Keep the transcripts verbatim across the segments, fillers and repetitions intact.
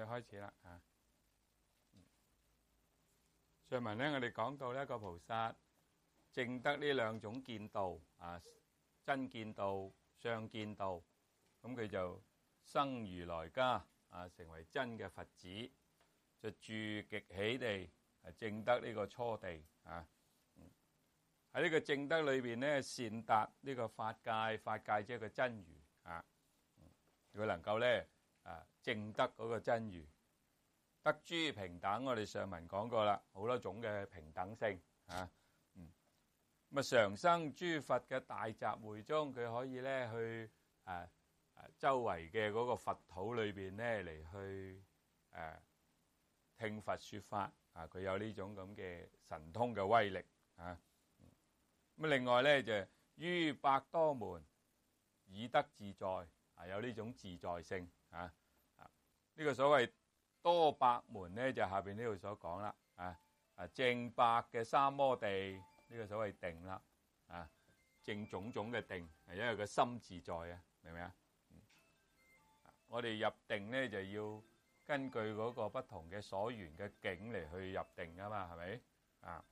哋開始啦啊！上文咧，我哋講到呢一個菩薩證得呢兩種見道啊，真見道、相見道，咁佢就生如來家啊，成為真嘅佛子，就住極喜地係證得呢個初地啊。喺呢個證得裏邊咧，善達呢個法界，法界即係個真如啊。佢能夠咧啊證得嗰個真如，得諸平等。我哋上文講過啦，好多種嘅平等性啊。嗯，咁啊常生諸佛嘅大集會中，佢可以咧去啊啊周圍嘅嗰個佛土裏邊咧嚟去誒聽佛説法啊。佢有呢種咁嘅神通嘅威力啊。咁另外咧就於百多門以得自在啊，有呢種自在性啊啊！呢個所謂多百門咧，就下邊呢度所講啦啊啊！正百嘅三摩地，呢個所謂定啦啊，正種種嘅定，係因為個心自在啊，明唔明啊？我哋入定咧就要根據嗰個不同嘅所緣嘅境嚟去入定噶嘛，係咪啊？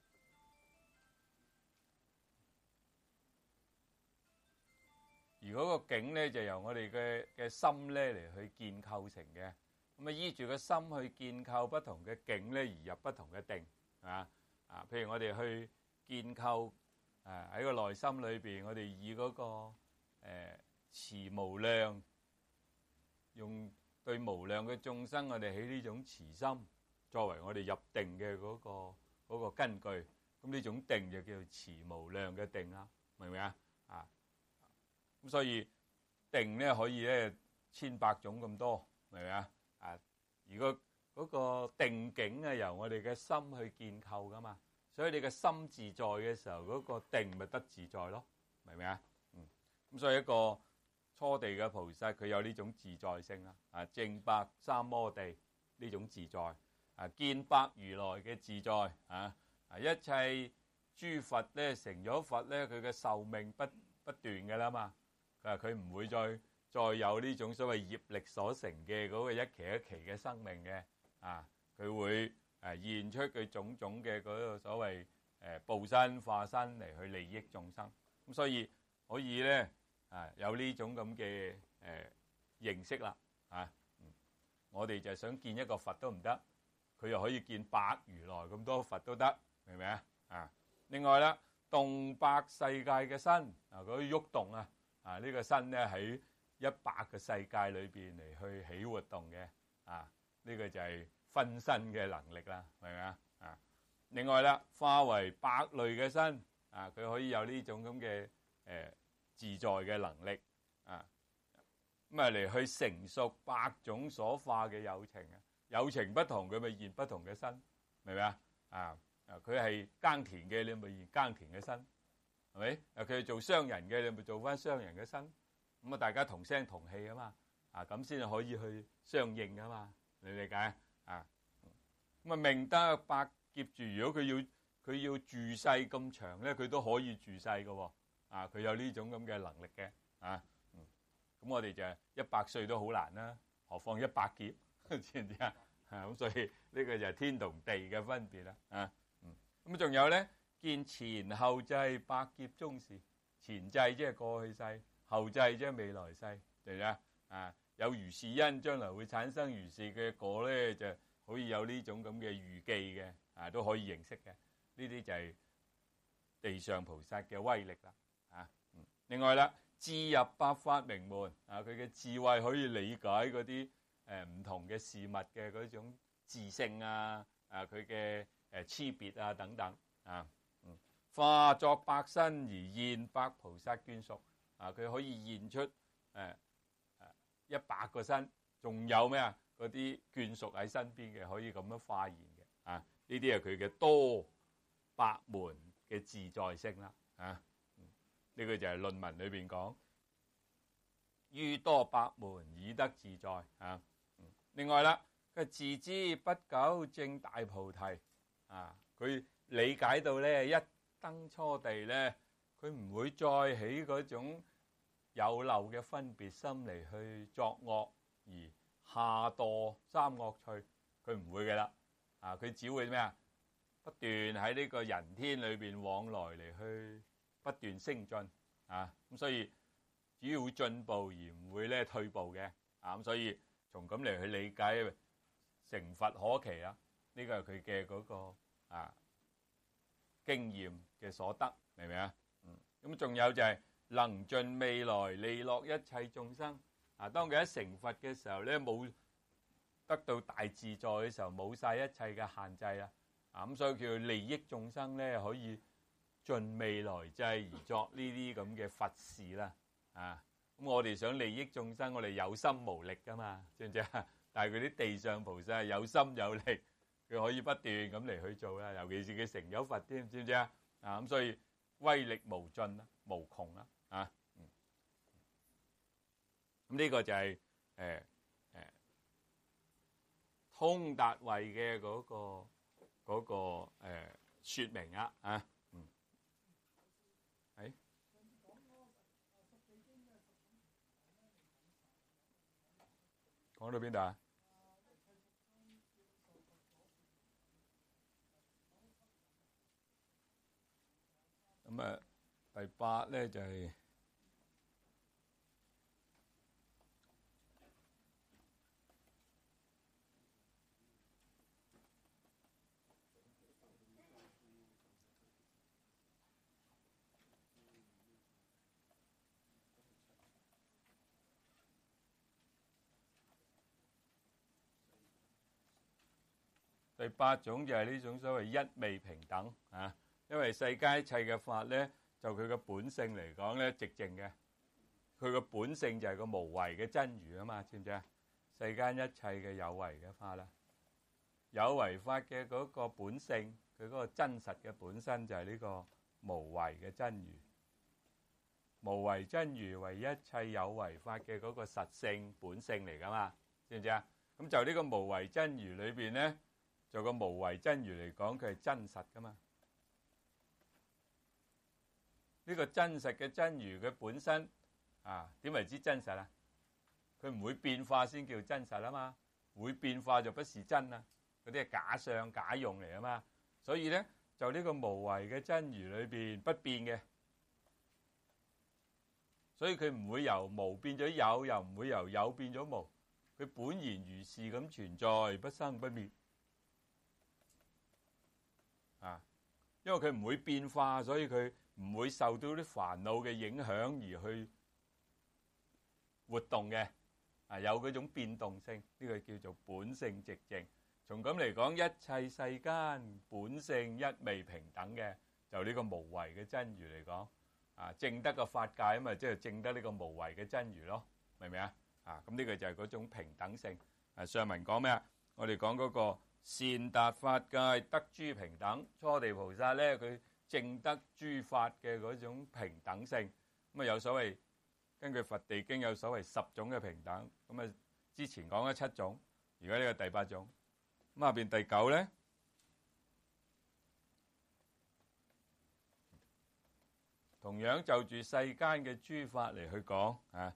而嗰個境咧，就由我哋嘅嘅心咧嚟去建構成嘅。咁啊，依住個心去建構不同嘅境咧，而入不同嘅定啊啊！譬如我哋去建構誒喺個內心裏邊，我哋以嗰個誒慈無量，用對無量嘅眾生，我哋起呢種慈心作為我哋入定嘅嗰個嗰個根據。咁呢種定就叫做慈無量嘅定啦，明唔明啊？啊！咁所以定咧可以咧千百種咁多，明唔明啊？啊！如果嗰個定境係由我哋嘅心去建構噶嘛，所以你嘅心自在嘅時候，嗰個定咪得自在咯，明唔明啊？嗯，咁所以一個初地嘅菩薩，佢有呢種自在性啦，啊，正百三摩地呢種自在，啊，見百如來嘅自在，啊，啊，一切諸佛咧成咗佛咧，佢嘅壽命不不斷嘅啦嘛。佢話佢唔會再再有呢種所謂業力所成嘅嗰個一期一期嘅生命嘅啊，佢會誒現出佢種種嘅嗰個所謂誒報身化身嚟去利益眾生，咁所以可以咧啊有呢種咁嘅誒認識啦啊，我哋就想見一個佛都唔得，佢又可以見百如來咁多佛都得，明唔明啊？啊，另外啦，動百世界嘅身啊，嗰啲喐動啊。啊！呢、這個身咧喺一百個世界裏邊嚟去起活動嘅，啊！呢、這個就係分身嘅能力啦，明唔明啊？啊！另外啦，化為百類嘅身，啊！佢可以有呢種咁嘅誒自在嘅能力，啊！咁啊嚟去成熟百種所化嘅有情啊，有情不同，佢咪現不同嘅身，明唔明啊？啊！啊！佢係耕田嘅，你咪現耕田嘅身。係咪？啊，佢係做商人嘅，你咪做翻商人嘅身。咁啊，大家同聲同氣啊嘛，啊咁先可以去相應啊嘛，你理解啊？咁啊，命得百劫住，如果佢要佢要住世咁長咧，佢都可以住世嘅喎。啊，佢有呢種咁嘅能力嘅啊。嗯，咁我哋就一百歲都好難啦，何況一百劫，知唔知啊？咁所以呢個就係天同地嘅分別啦。啊，嗯，咁仲有咧。見前後際百劫中時，前際即係過去世，後際即係未來世，對唔對啊？啊，有如是因，將來會產生如是嘅果咧，就可以有呢種咁嘅預記嘅，啊都可以認識嘅。呢啲就係地上菩薩嘅威力啦。啊，嗯，另外啦，智入百法明門，啊，佢嘅智慧可以理解嗰啲誒唔同嘅事物嘅嗰種智性啊，啊佢嘅誒差別啊等等啊。化作百身而現百菩薩眷屬，啊！佢可以現出誒誒一百個身，仲有咩啊？嗰啲眷屬喺身邊嘅，可以咁樣化現嘅，啊！呢啲係佢嘅多百門嘅自在性啦，啊！呢、嗯這個就係論文裏邊講，於多百門以得自在，啊！嗯、另外啦，佢自知不久證大菩提，啊！佢理解到咧一登初地咧，佢唔會再起嗰種有漏嘅分別心嚟去作惡而下墮三惡趣，佢唔會嘅啦。啊，佢只會咩啊？不斷喺呢個人天裏邊往來嚟去不斷升進啊，咁所以只要會進步而唔會咧退步嘅啊，咁所以從咁嚟去理解成佛可期啦。呢個係佢嘅嗰個啊經驗嘅所得，明唔明啊？嗯，咁仲有就係能盡未來利樂一切眾生啊。當佢一成佛嘅時候咧，冇得到大自在嘅時候，冇晒一切嘅限制啦。啊，咁所以叫利益眾生咧，可以盡未來際而作呢啲咁嘅佛事啦。啊，咁我哋想利益眾生，我哋有心無力噶嘛，知唔知啊？但係佢啲地上菩薩係有心有力，佢可以不斷咁嚟去做啦。尤其是佢成咗佛添，知唔知啊？啊，咁所以威力無盡啦，無窮啦。啊，嗯，咁呢個就係誒誒通達位嘅嗰個。嗰個誒説明啊，啊，嗯，係講到邊度啊？咁啊，第八咧就係第八種就係呢種所謂一味平等啊，因為世間一切嘅法咧，就佢嘅本性嚟講咧，寂靜嘅，佢嘅本性就係個無為嘅真如啊嘛，知唔知啊？世間一切嘅有為嘅法啦，有為法嘅嗰個本性，佢嗰個真實嘅本身就係呢個無為嘅真如，無為真如為一切有為法嘅嗰個實性本性嚟噶嘛，知唔知啊？咁就呢個無為真如裏邊咧。就個無為真如嚟講，佢係真實噶嘛？呢個真實嘅真如佢本身啊，點為之真實啊？佢唔會變化先叫真實啊嘛，會變化就不是真啊，嗰啲係假相假用嚟啊嘛。所以咧，就呢個無為嘅真如裏邊不變嘅，所以佢唔會由無變咗有，又唔會由有變咗無，佢本然如是咁存在，不生不滅。啊，因為佢唔會變化，所以佢唔會受到啲煩惱嘅影響而去活動嘅。啊，有嗰種變動性，呢個叫做本性寂靜。從咁嚟講，一切世間本性一味平等嘅，就呢個無為嘅真如嚟講，啊，證得個法界啊嘛，即係證得呢個無為嘅真如咯，明唔明啊？啊，咁呢個就係嗰種平等性。啊，上文講咩啊？我哋講嗰個。善達法界得諸平等，初地菩薩咧，佢證得諸法嘅嗰種平等性，咁啊有所謂根據佛地經有所謂十種嘅平等，咁啊之前講咗七種，而家呢個第八種，咁下邊第九咧，同樣就住世間嘅諸法嚟去講啊。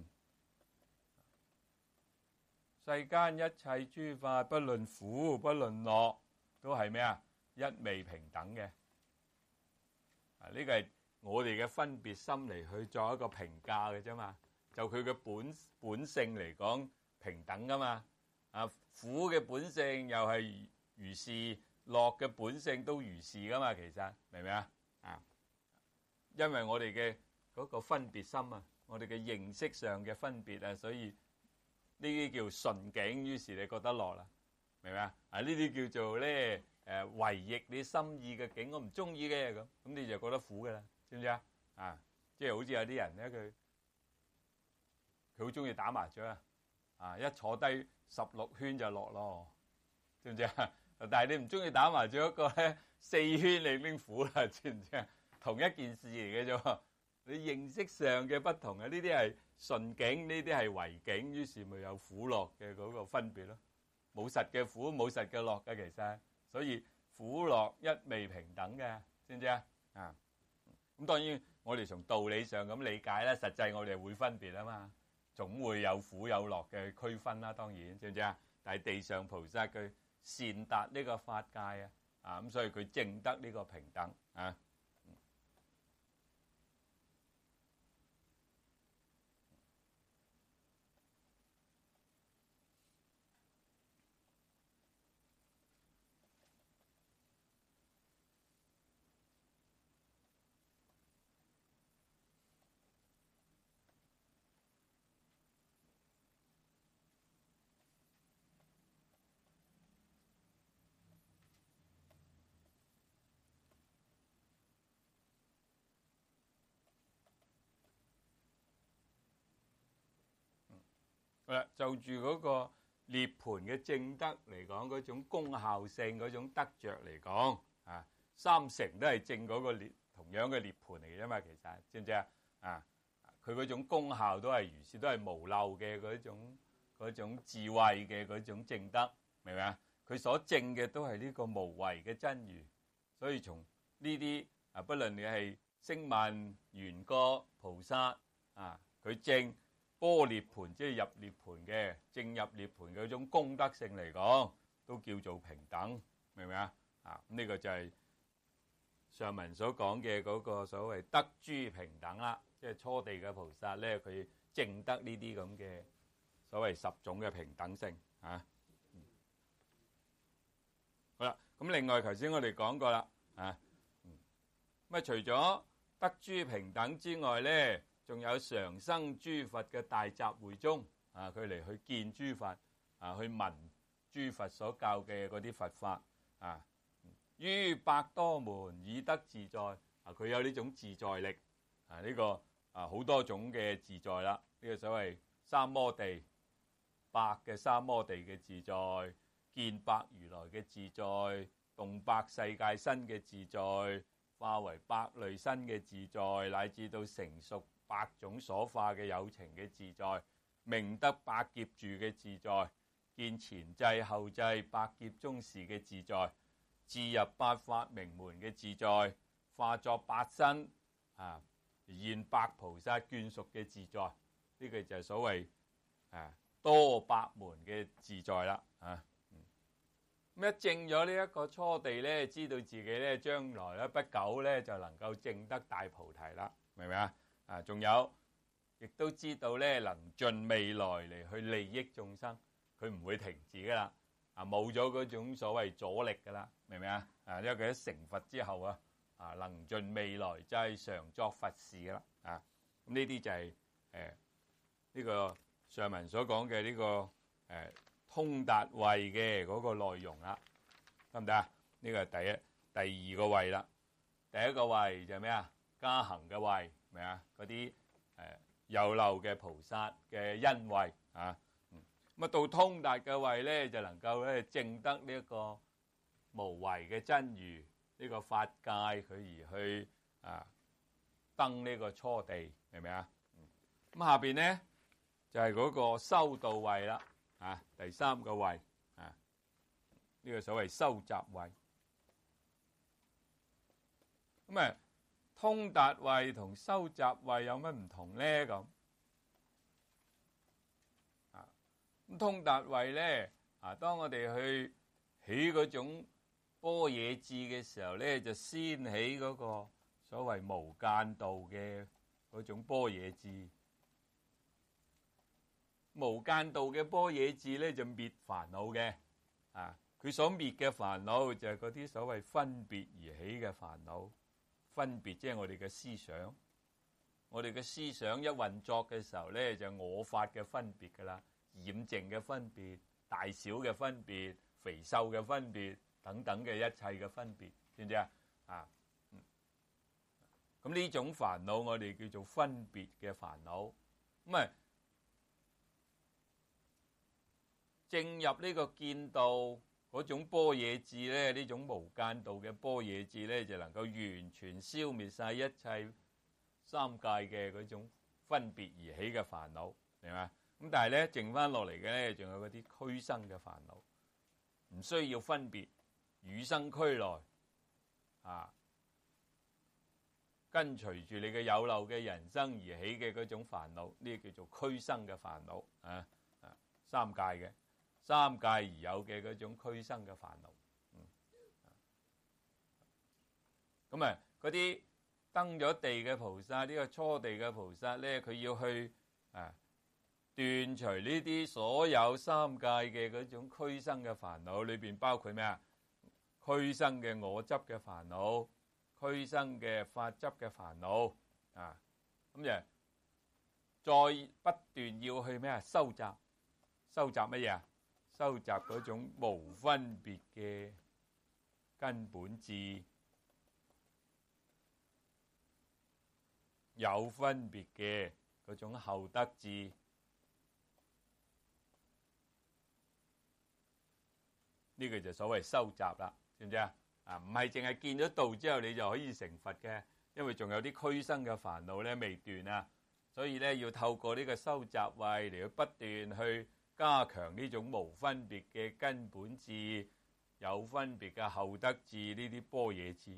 世間一切諸法，不論苦不論樂，都係咩啊？一味平等嘅。啊，呢個係我哋嘅分別心嚟去作一個評價嘅啫嘛。就佢嘅本本性嚟講，平等噶嘛。啊，苦嘅本性又係如是，樂嘅本性都如是噶嘛。其實明唔明啊？啊，因為我哋嘅嗰個分別心啊，我哋嘅認識上嘅分別啊，所以。呢啲叫順境，於是你覺得樂啦，明唔明啊？啊，呢啲叫做咧誒違逆你心意嘅境，我唔中意嘅咁，咁你就覺得苦㗎啦，知唔知啊？啊，即係好似有啲人咧，佢佢好中意打麻雀啊，啊一坐低十六圈就落咯，知唔知啊？但係你唔中意打麻雀嗰個咧，四圈你已經苦啦，知唔知啊？同一件事嚟嘅啫。你認識上嘅不同啊，呢啲係順境，呢啲係違境，於是咪有苦樂嘅嗰個分別咯。冇實嘅苦，冇實嘅樂嘅，其實，所以苦樂一味平等嘅，知唔知啊？啊，咁當然我哋從道理上咁理解啦，實際我哋會分別啊嘛。 總會有苦有樂嘅區分啦，當然知唔知啊？但係地上菩薩佢善達呢個法界啊，啊咁所以佢證得呢個平等啊。好啦，就住嗰個涅槃嘅證德嚟講，嗰種功效性、嗰種得着嚟講，啊，三乘都係證嗰個涅同樣嘅涅槃嚟嘅啫嘛，其實知唔知啊？啊，佢嗰種功效都係如是，都係無漏嘅嗰種嗰種智慧嘅嗰種證德，明唔明啊？佢所證嘅都係呢個無為嘅真如，所以從呢啲啊，不論你係聲聞、緣覺、菩薩啊，佢證般涅槃，即係入涅槃嘅，正入涅槃嗰種功德性嚟講，都叫做平等，明唔明啊？啊，咁呢個就係上文所講嘅嗰個所謂得諸平等啦，即係初地嘅菩薩咧，佢證得呢啲咁嘅所謂十種嘅平等性啊。好啦，咁另外頭先我哋講過啦，啊，咁啊除咗得諸平等之外咧，仲有常生諸佛嘅大集會中，啊，佢嚟去見諸佛，啊，去聞諸佛所教嘅嗰啲佛法，啊，於百多門以得自在，啊，佢有呢種自在力，啊，呢個啊好多種嘅自在啦，呢個所謂三摩地，百嘅三摩地嘅自在，見百如來嘅自在，動百世界身嘅自在，化為百類身嘅自在，乃至到成熟百種所化嘅有情嘅自在，明得百劫住嘅自在，見前際後際百劫中時嘅自在，自入八法明門嘅自在，化作八身啊，現百菩薩眷屬嘅自在，呢、這個就係所謂啊多百門嘅自在啦啊。咁一證咗呢一個初地咧，知道自己咧將來咧不久咧就能夠證得大菩提啦，明唔明啊？啊，仲有亦都知道咧能盡未來嚟去利益眾生，佢唔會停止噶啦，啊冇咗嗰種所謂阻力噶啦，明唔明啊？啊，因為佢喺成佛之後啊，啊能盡未來就係常作佛事噶啦，啊咁呢啲就係誒呢個上文所講嘅呢個誒。呃通達位嘅嗰個內容啦，得唔得啊？呢個係第一、第二個位啦。第一個位就係咩啊？加行嘅位，明啊？嗰啲誒有漏嘅菩薩嘅恩惠啊。咁啊到通達嘅位咧，就能夠咧證得呢一個無為嘅真如，呢個法界佢而去啊登呢個初地，明唔明啊？咁下邊咧就係嗰個修道位啦。啊，第三個位啊，呢、這個所謂修集位。咁啊，通達位同修集位有乜唔同咧？咁啊，咁通達位咧啊，當我哋去起嗰種般若智嘅時候咧，就先起嗰個所謂無間道嘅嗰種般若智。無間道嘅般若智咧就滅煩惱嘅，啊，佢所滅嘅煩惱就係嗰啲所謂分別而起嘅煩惱，分別即係我哋嘅思想，我哋嘅思想一運作嘅時候咧，就係我法嘅分別噶啦，染淨嘅分別、大小嘅分別、肥瘦嘅分別等等嘅一切嘅分別，知唔知啊？啊，咁呢種煩惱我哋叫做分別嘅煩惱，咁啊。正入呢個見道嗰種般若智咧，呢種無間道嘅般若智咧，就能夠完全消滅晒一切三界嘅嗰種分別而起嘅煩惱，明嘛？咁但係咧，剩翻落嚟嘅咧，仲有嗰啲俱生嘅煩惱，唔需要分別，與生俱來啊， 跟隨住你嘅有漏嘅人生而起嘅嗰種煩惱，呢個叫做俱生嘅煩惱啊啊！三界嘅三界而有嘅嗰種俱生嘅煩惱。咁啊，嗰啲登咗地嘅菩薩，呢個初地嘅菩薩咧，佢要去啊斷除呢啲所有三界嘅嗰種俱生嘅煩惱，裏邊包括咩啊？俱生嘅我執嘅煩惱，俱生嘅法執嘅煩惱啊，咁就再不斷要去咩啊？收集，收集乜嘢啊？收集嗰種無分別嘅根本智，有分別嘅嗰種後得智，呢個就所謂收集啦，知唔知啊？啊，唔係淨係見咗道之後你就可以成佛嘅，因為仲有啲俱生嘅煩惱咧未斷啊，所以咧要透過呢個收集慧嚟去不斷去加強呢種無分別嘅根本智、有分別嘅後得智呢啲般若智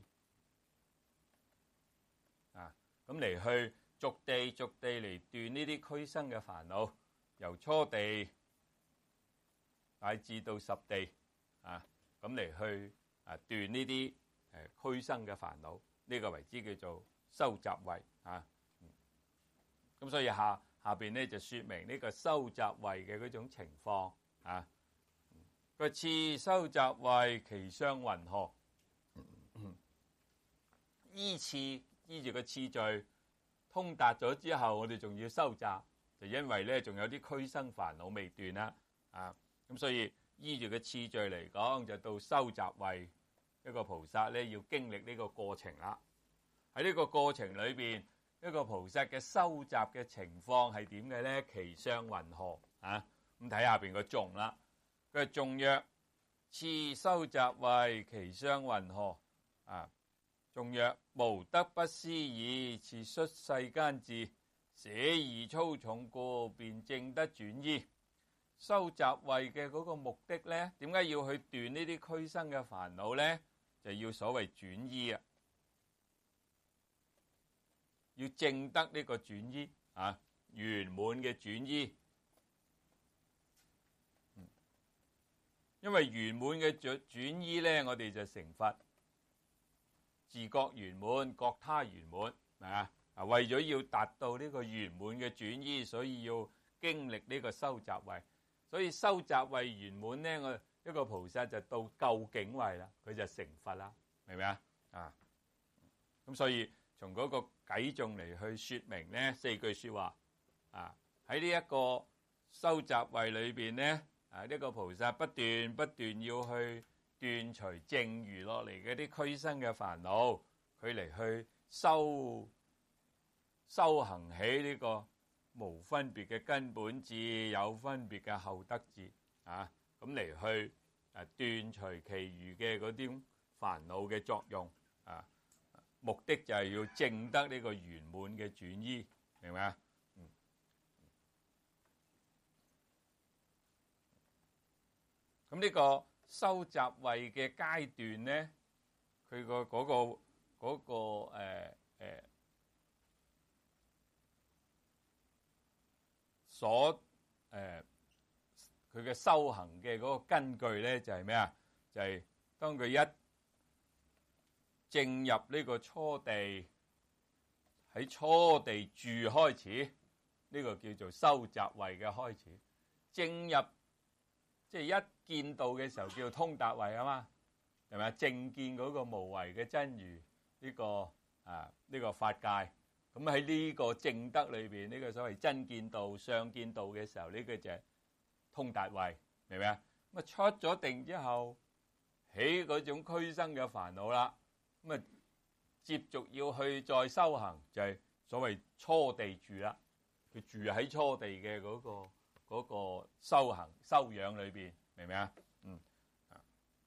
啊，咁嚟去逐地逐地嚟斷呢啲俱生嘅煩惱，由初地乃至到十地啊，咁嚟去啊斷呢啲誒俱生嘅煩惱，呢個為之叫做收集慧啊。咁所以下下邊咧就說明呢個收集慧嘅嗰種情況啊。個次收集慧其相云何？依次依住個次序通達咗之後，我哋仲要收集，就因為咧仲有啲俱生煩惱未斷啦啊。咁所以依住個次序嚟講，就到收集慧一個菩薩咧要經歷呢個過程啦。喺呢個過程裏邊，一個菩薩嘅收集嘅情況係點嘅咧？其相云何啊？咁睇下邊個頌啦。佢頌曰：次收集慧其相云何啊？頌曰：無得不思議，次率世間智，捨義粗重故，便證得轉依。收集慧嘅嗰個目的咧，點解要去斷呢啲俱生嘅煩惱咧？就要所謂轉依啊，要證得呢個轉依啊，圓滿嘅轉依。因為圓滿嘅轉轉依咧，我哋就成佛，自覺圓滿，覺他圓滿，係嘛？啊，為咗要達到呢個圓滿嘅轉依，所以要經歷呢個收集慧。所以收集慧圓滿咧，我一個菩薩就到究竟慧啦，佢就成佛啦，明唔明啊？啊，咁所以從嗰個偈頌嚟去說明咧，四句說話啊，喺呢一個收集慧裏邊咧，啊呢個菩薩不斷不斷要去斷除剩餘落嚟嗰啲俱生嘅煩惱，佢嚟去修修行起呢個無分別嘅根本智，有分別嘅後得智啊，咁嚟去誒斷除其餘嘅嗰啲煩惱嘅作用啊，目的就係要證得呢個圓滿嘅轉依，明唔明啊？嗯。咁呢個收集慧嘅階段咧，佢個嗰個嗰個誒誒所誒佢嘅修行嘅嗰個根據咧，就係咩啊？就係當佢一正入呢個初地，喺初地住開始，呢個叫做收集慧嘅開始。正入即係一見道嘅時候叫做通達慧啊嘛，係咪啊？正見嗰個無為嘅真如呢個啊呢個法界。咁喺呢個正德裏邊，呢個所謂真見道、相見道嘅時候，呢個就係通達慧，明唔明啊？咁啊出咗定之後，起嗰種俱生嘅煩惱啦，咁啊接續要去再修行，就係所謂初地住啦。佢住喺初地嘅嗰個嗰個修行修養裏邊，明唔明啊？嗯啊，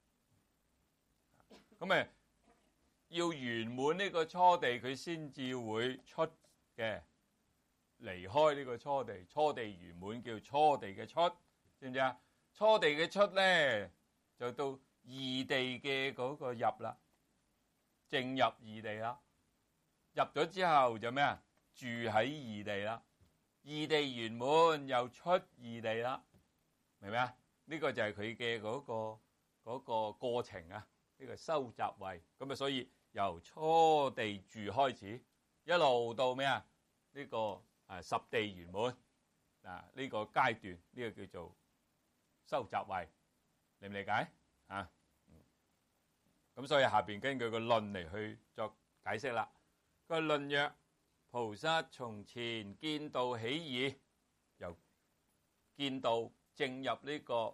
咁誒。要圓滿呢個初地，佢先至會出嘅，離開呢個初地。初地圓滿叫初地嘅出，知唔知啊？初地嘅出咧，就到二地嘅嗰個入啦，正入二地啦。 入咗之後就咩啊？住喺異地啦，異地圓滿又出異地啦，明唔明啊？呢個就係佢嘅嗰個嗰個過程啊，呢個收集位咁啊，所以由初地住開始，一路到咩啊？呢個啊十地圓滿啊呢個階段，呢個叫做收集位，理唔理解啊？咁所以下邊根據個論嚟去作解釋啦。個論曰：菩薩從前見道起已，由見道正入呢個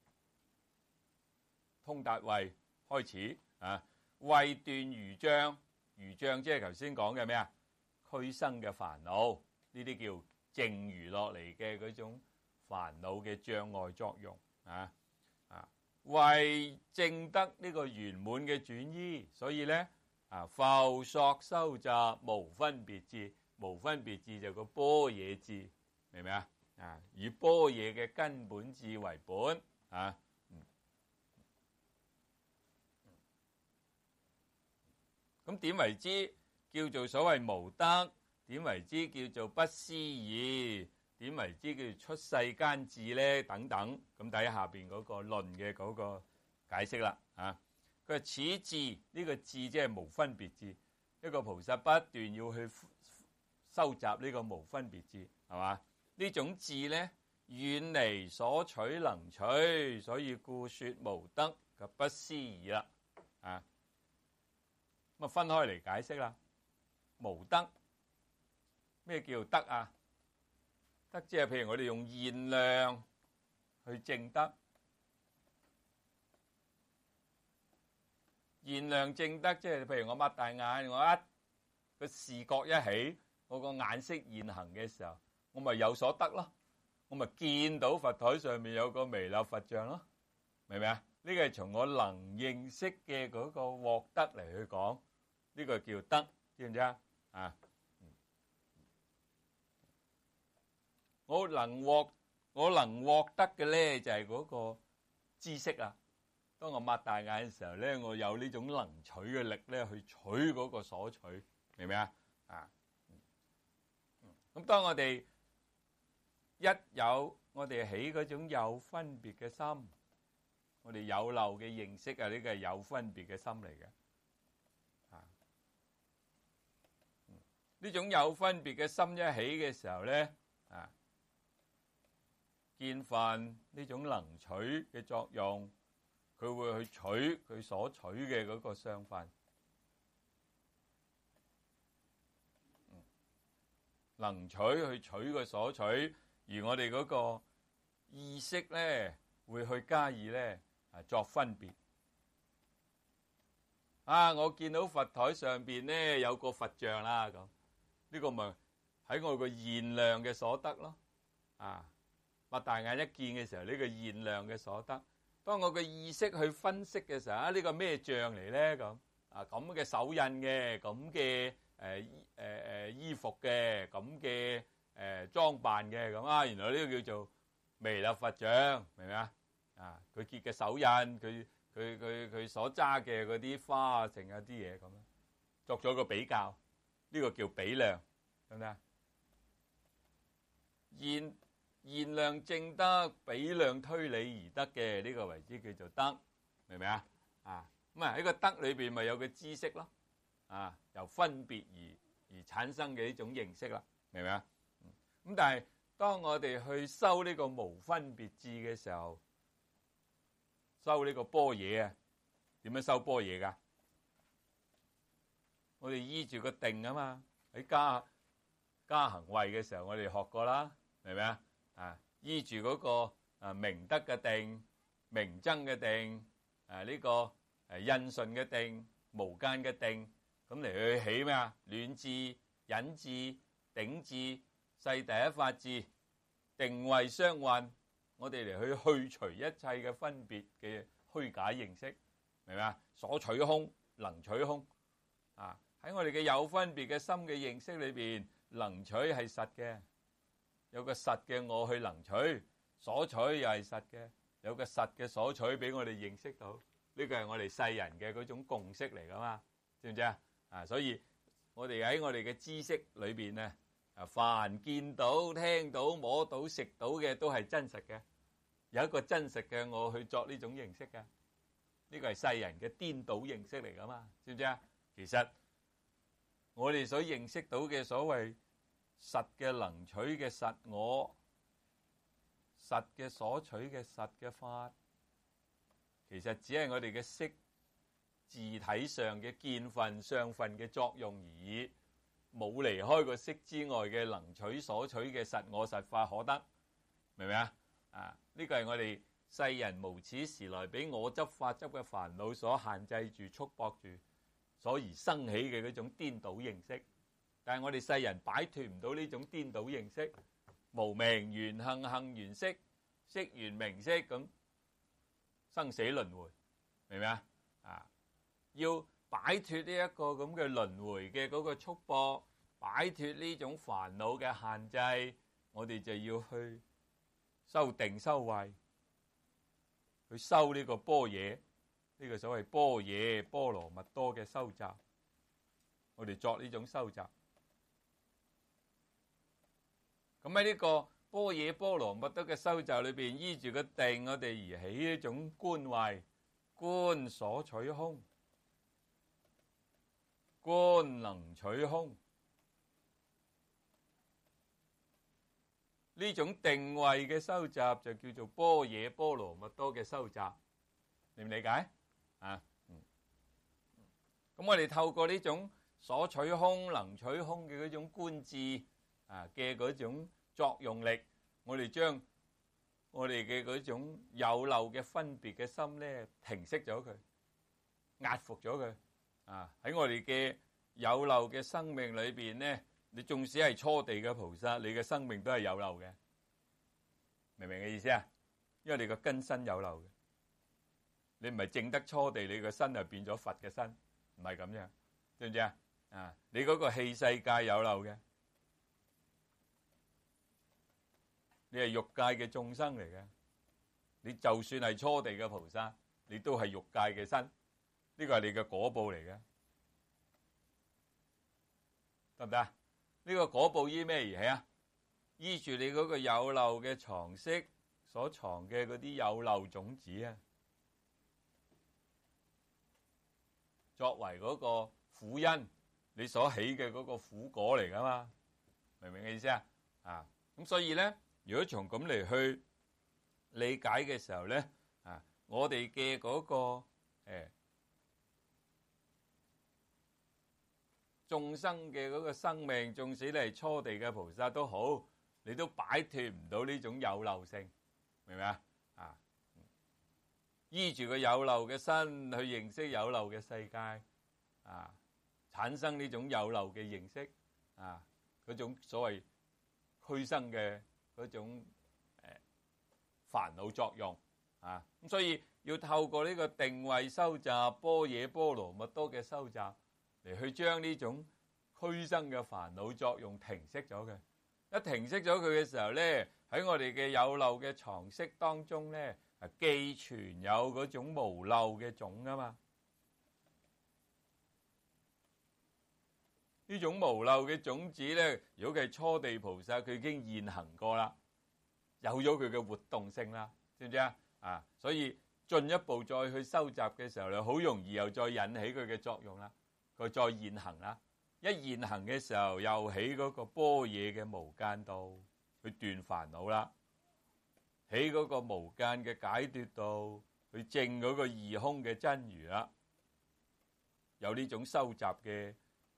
通達位開始啊，為斷餘障，餘障即係頭先講嘅咩啊？俱生嘅煩惱，呢啲叫剩餘落嚟嘅嗰種煩惱嘅障礙作用啊啊，為證得呢個圓滿嘅轉依，所以咧啊，復索收集無分別智，無分別智就個般若智，明唔明啊？啊，以般若嘅根本智為本啊。咁點為之叫做所謂無得？點為之叫做不思議？點為之叫做出世間智咧？等等，咁睇下邊嗰個論嘅嗰個解釋啦。啊，佢話此智呢個智即係無分別智，一個菩薩不斷要去收集呢個無分別智，係嘛？呢種智咧遠離所取能取，所以故說無得及不思議啦。啊。咁啊，分開嚟解釋啦。無得，咩叫得啊？得即係譬如我哋用現量去證得，現量證得即係譬如我擘大眼，我一個視覺一起，我個眼識現行嘅時候，我咪有所得咯。我咪見到佛台上面有個彌勒佛像咯，明唔明啊？呢個係從我能認識嘅嗰個獲得嚟去講。呢個叫得，知唔知啊？啊，我能獲我能獲得嘅咧，就係嗰個知識啊。當我擘大眼嘅時候咧，我有呢種能取嘅力咧，去取嗰個所取，明唔明啊？啊，咁當我哋一有我哋起嗰種有分別嘅心，我哋有漏嘅認識啊，呢個係有分別嘅心嚟嘅。呢種有分別嘅心一起嘅時候咧，啊，見分呢種能取嘅作用，佢會去取佢所取嘅嗰個相分，能取去取個所取，而我哋嗰個意識咧會去加以咧啊作分別。啊，我見到佛台上邊咧有個佛像啦咁。呢個咪喺我個現量嘅所得咯，啊，擘大眼一見嘅時候，呢個現量嘅所得。當我嘅意識去分析嘅時候，啊，呢個咩像嚟咧？咁啊，咁嘅手印嘅，咁嘅誒誒誒衣服嘅，咁嘅誒裝扮嘅，咁啊，原來呢個叫做彌勒佛像，明唔明啊？啊，佢結嘅手印，佢佢佢佢所揸嘅嗰啲花啊，剩啊啲嘢咁樣，作咗個比較。呢個叫比量，得唔得？現現量證得，比量推理而得嘅呢個為之叫做得，明唔明啊？啊，咁啊喺個得裏邊咪有個知識咯，啊，由分別而而產生嘅呢種認識啦，明唔明啊？咁但係當我哋去修呢個無分別智嘅時候，修呢個般若啊，點樣修般若噶？我哋依住個定啊嘛，喺加加行位嘅時候，我哋學過啦，明唔明啊？啊，依住嗰個啊明德嘅定、明增嘅定、啊呢個誒印順嘅定、無間嘅定，咁嚟去起咩啊？暖智、忍智、頂智、世第一法智、定慧雙運，我哋嚟去去除一切嘅分別嘅虛假認識，明唔明啊？所取空，能取空，啊！喺我哋嘅有分別嘅心嘅認識裏邊，能取係實嘅，有個實嘅我去能取，所取又係實嘅，有個實嘅所取俾我哋認識到，呢個係我哋世人嘅嗰種共識嚟噶嘛，知唔知啊？啊，所以我哋喺我哋嘅知識裏邊咧，啊，凡見到、聽到、摸到、食到嘅都係真實嘅，有一個真實嘅我去作呢種認識嘅，呢個係世人嘅顛倒認識嚟噶嘛，知唔知啊？其實我哋所認識到嘅所謂實嘅能取嘅實我，實嘅所取嘅實嘅法，其實只係我哋嘅識字體上嘅見分相分嘅作用而已，冇離開個識之外嘅能取所取嘅實我實法可得，明唔明啊？啊，呢個係我哋世人無始時來俾我執法執嘅煩惱所限制住、束縛住，所而生起嘅嗰種顛倒認識。但係我哋世人擺脫唔到呢種顛倒認識，無明緣行，行緣識，識緣名色，咁生死輪迴，明唔明啊？啊，要擺脫呢一個咁嘅輪迴嘅嗰個束縛，擺脫呢種煩惱嘅限制，我哋就要去修定修慧，去修呢個般若，呢個所謂般若波羅蜜多嘅修習，我哋作呢種修習。咁喺呢個般若波羅蜜多嘅修習裏邊，依住個定，我哋而起一種觀慧，觀所取空，觀能取空，呢種定位嘅修習就叫做般若波羅蜜多嘅修習，理唔理解啊？嗯，咁我哋透過呢種所取空、能取空嘅嗰種觀智啊嘅嗰種作用力，我哋將我哋嘅嗰種有漏嘅分別嘅心咧，停息咗佢，壓服咗佢啊！喺我哋嘅有漏嘅生命裏邊咧，你縱使係初地嘅菩薩，你嘅生命都係有漏嘅，明唔明嘅意思啊？因為你個根身有漏嘅，你唔係證得初地，你個身就變咗佛嘅身，唔係咁樣，知唔知啊？啊，你嗰個器世界有漏嘅。你係欲界嘅眾生嚟嘅，你就算係初地嘅菩薩，你都係欲界嘅身，呢個係你嘅果報嚟嘅，得唔得啊？呢個果報依咩而起啊？依住你嗰個有漏嘅藏識所藏嘅嗰啲有漏種子啊，作為嗰個苦因，你所起嘅嗰個苦果嚟噶嘛？明唔明嘅意思啊？啊，咁所以咧。如果從咁嚟去理解嘅時候咧，啊，我哋嘅嗰個誒眾生嘅嗰個生命，縱使你係初地嘅菩薩都好，你都擺脫唔到呢種有漏性，明唔明啊？啊，依住個有漏嘅身去認識有漏嘅世界，啊，產生呢種有漏嘅認識，啊，嗰種所謂俱生嘅。嗰種誒煩惱作用啊，咁所以要透過呢個定位修習、般若波羅蜜多嘅修習嚟去將呢種俱生嘅煩惱作用停息咗佢。一停息咗佢嘅時候咧，喺我哋嘅有漏嘅藏識當中咧，係寄存有嗰種無漏嘅種啊嘛。呢種無漏嘅種子咧，如果佢係初地菩薩，佢已經現行過啦，有咗佢嘅活動性啦，知唔知啊？啊，所以進一步再去收集嘅時候咧，好容易又再引起佢嘅作用啦，佢再現行啦。一現行嘅時候，又起嗰個般若嘅無間道去斷煩惱啦，起嗰個無間嘅解脫道去證嗰個二空嘅真如啦，有呢種收集嘅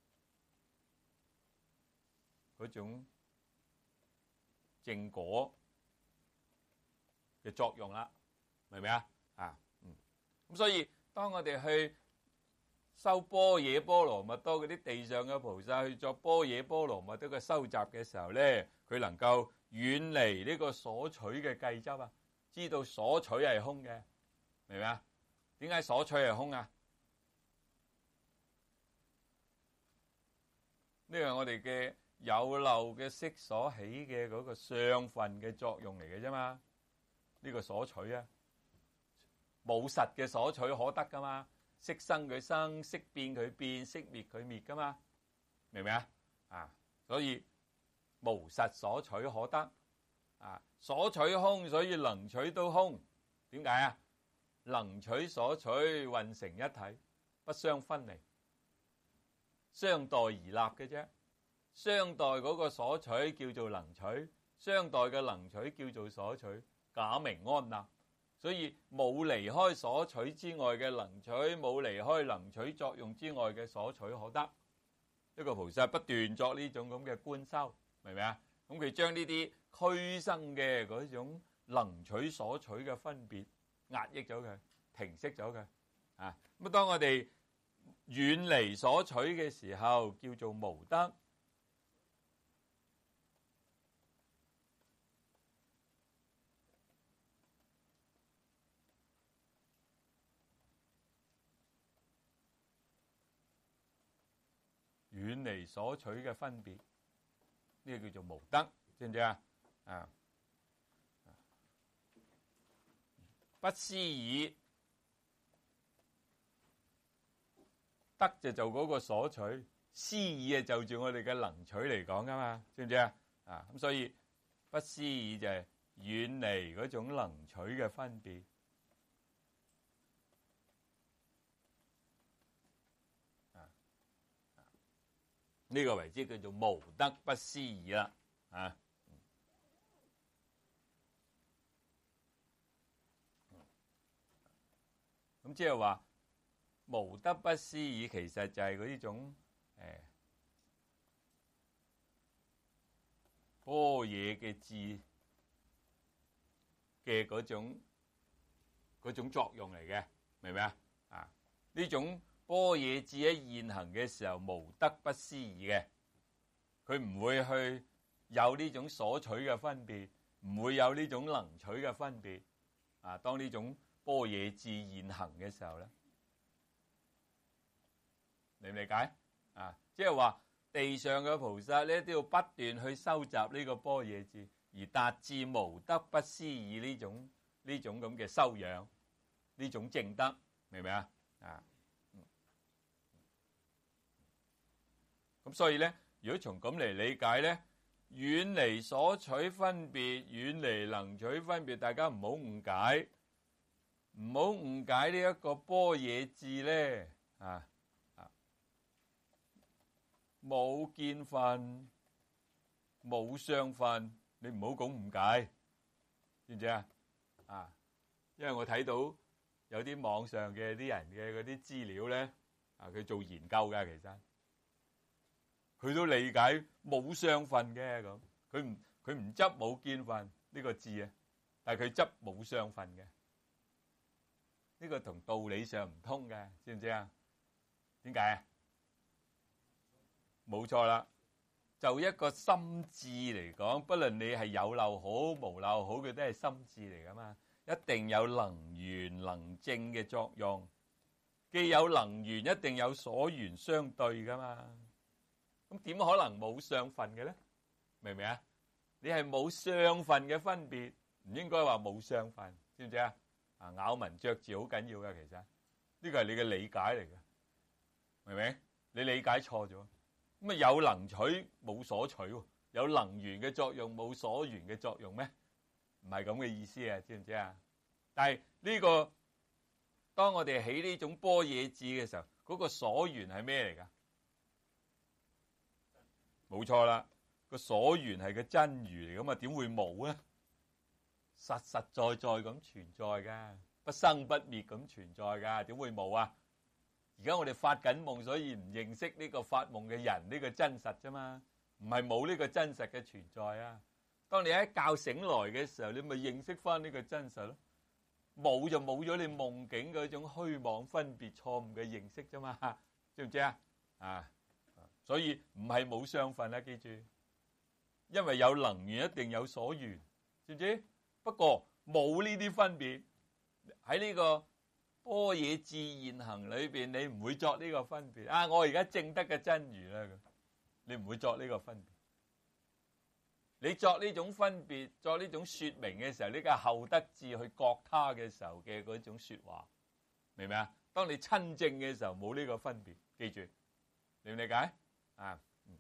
嗰種正果嘅作用啦，明唔明啊？啊，嗯，咁所以當我哋去修般若波羅蜜多嗰啲地上嘅菩薩去作般若波羅蜜多嘅收集嘅時候咧，佢能夠遠離呢個所取嘅計執啊，知道所取係空嘅，明唔明啊？點解所取係空啊？呢個係我哋嘅有漏嘅識所起嘅嗰個相分嘅作用嚟嘅啫嘛，呢個所取啊，冇實嘅所取可得噶嘛，識生佢生，識變佢變，識滅佢滅噶嘛， 明唔明啊？啊，所以無實所取可得啊，所取空，所以能取都空。點解啊？能取所取混成一體，不相分離，相待而立嘅啫。相待嗰個所取叫做能取，相待嘅能取叫做所取，假名安立。所以冇離開所取之外嘅能取，冇離開能取作用之外嘅所取可得。一個菩薩不斷作呢種咁嘅觀修，明唔明啊？咁佢將呢啲俱生嘅嗰種能取所取嘅分別壓抑咗佢，停息咗佢。啊，咁當我哋遠離所取嘅時候，叫做無得。遠離所取嘅分別，呢個叫做無得，知唔知啊？啊，不思議，得就做嗰個所取，思議啊就住我哋嘅能取嚟講噶嘛，知唔知啊？啊，咁所以不思議就係遠離嗰種能取嘅分別。呢、這個為之叫做無得不思議啦，啊，咁即係話無得不思議，其實就係嗰呢種誒般若嘅智嘅嗰種嗰種作用嚟嘅，明唔明啊？啊，呢種。般若智喺現行嘅時候無得不思議嘅，佢唔會去有呢種所取嘅分別，唔會有呢種能取嘅分別。啊，當呢種般若智現行嘅時候咧，理唔理解？啊，即係話地上嘅菩薩咧都要不斷去收集呢個般若智，而達至無得不思議呢種呢種咁嘅修養，呢種證德，明唔明啊？啊。咁所以咧，如果從咁嚟理解咧，遠離所取分別，遠離能取分別，大家唔好誤解，唔好誤解呢一個般若智咧，啊啊，冇見分，冇相分，你唔好講誤解，知唔知啊？啊，因為我睇到有啲網上嘅啲人嘅嗰啲資料咧，啊，佢做研究㗎，其實。佢都理解冇相分嘅咁，佢唔佢唔執冇見分呢個字啊，但係佢執冇相分嘅，呢個同道理上唔通嘅，知唔知啊？點解啊？冇錯啦，就一個心智嚟講，不論你係有漏好無漏好，佢都係心智嚟噶嘛，一定有能緣能證嘅作用，既有能緣，一定有所緣相對噶嘛。咁點可能冇相分嘅咧？明唔明啊？你係冇相分嘅分別，唔應該話冇相分，知唔知啊？啊，咬文嚼字好緊要㗎，其實呢個係你嘅理解嚟嘅，明唔明？你理解錯咗。咁啊，有能取冇所取喎，有能緣嘅作用冇所緣嘅作用咩？唔係咁嘅意思啊，知唔知啊？但係呢個當我哋起呢種般若智嘅時候，嗰個所緣係咩嚟㗎？冇錯啦，個所緣係個真如嚟，咁啊點會冇咧？實實在在咁存在噶，不生不滅咁存在噶，點會冇啊？而家我哋發緊夢，所以唔認識呢個發夢嘅人呢個真實啫嘛，唔係冇呢個真實嘅存在啊。當你一覺醒來嘅時候，你咪認識翻呢個真實咯。冇就冇咗你夢境嗰種虛妄分別錯誤嘅認識啫嘛，知唔知啊？啊！所以唔係冇相分啦，記住，因為有能緣一定有所緣，知唔知？不過冇呢啲分別喺呢個般若智現行裏邊，你唔會作呢個分別啊！我而家證得嘅真如啦，你唔會作呢個分別。你作呢種分別，作呢種說明嘅時候，呢個係後得智去覺他嘅時候嘅嗰種說話，明唔明啊？當你親證嘅時候冇呢個分別，記住，理唔理解？啊，嗯，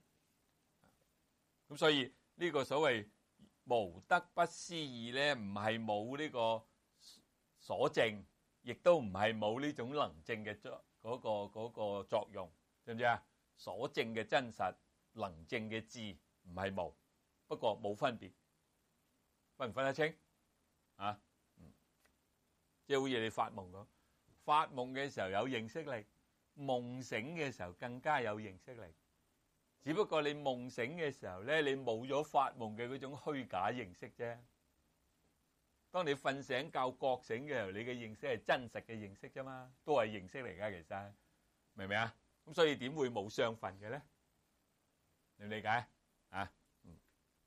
咁所以呢個所謂無德不思議咧，唔係冇呢個所證，亦都唔係冇呢種能證嘅作嗰個嗰個作用，知唔知啊？所證嘅真實，能證嘅智，唔係無，不過冇分別，分唔分得清啊？嗯，即係好似你發夢咁，發夢嘅時候有認識力，夢醒嘅時候更加有認識力。只不過你夢醒嘅時候咧，你冇咗發夢嘅嗰種虛假認識啫。當你瞓醒覺覺醒嘅時候，你嘅認識係真實嘅認識啫嘛，都係認識嚟噶。其實明唔明啊？咁所以點會冇相分嘅咧？你理解啊？嗯，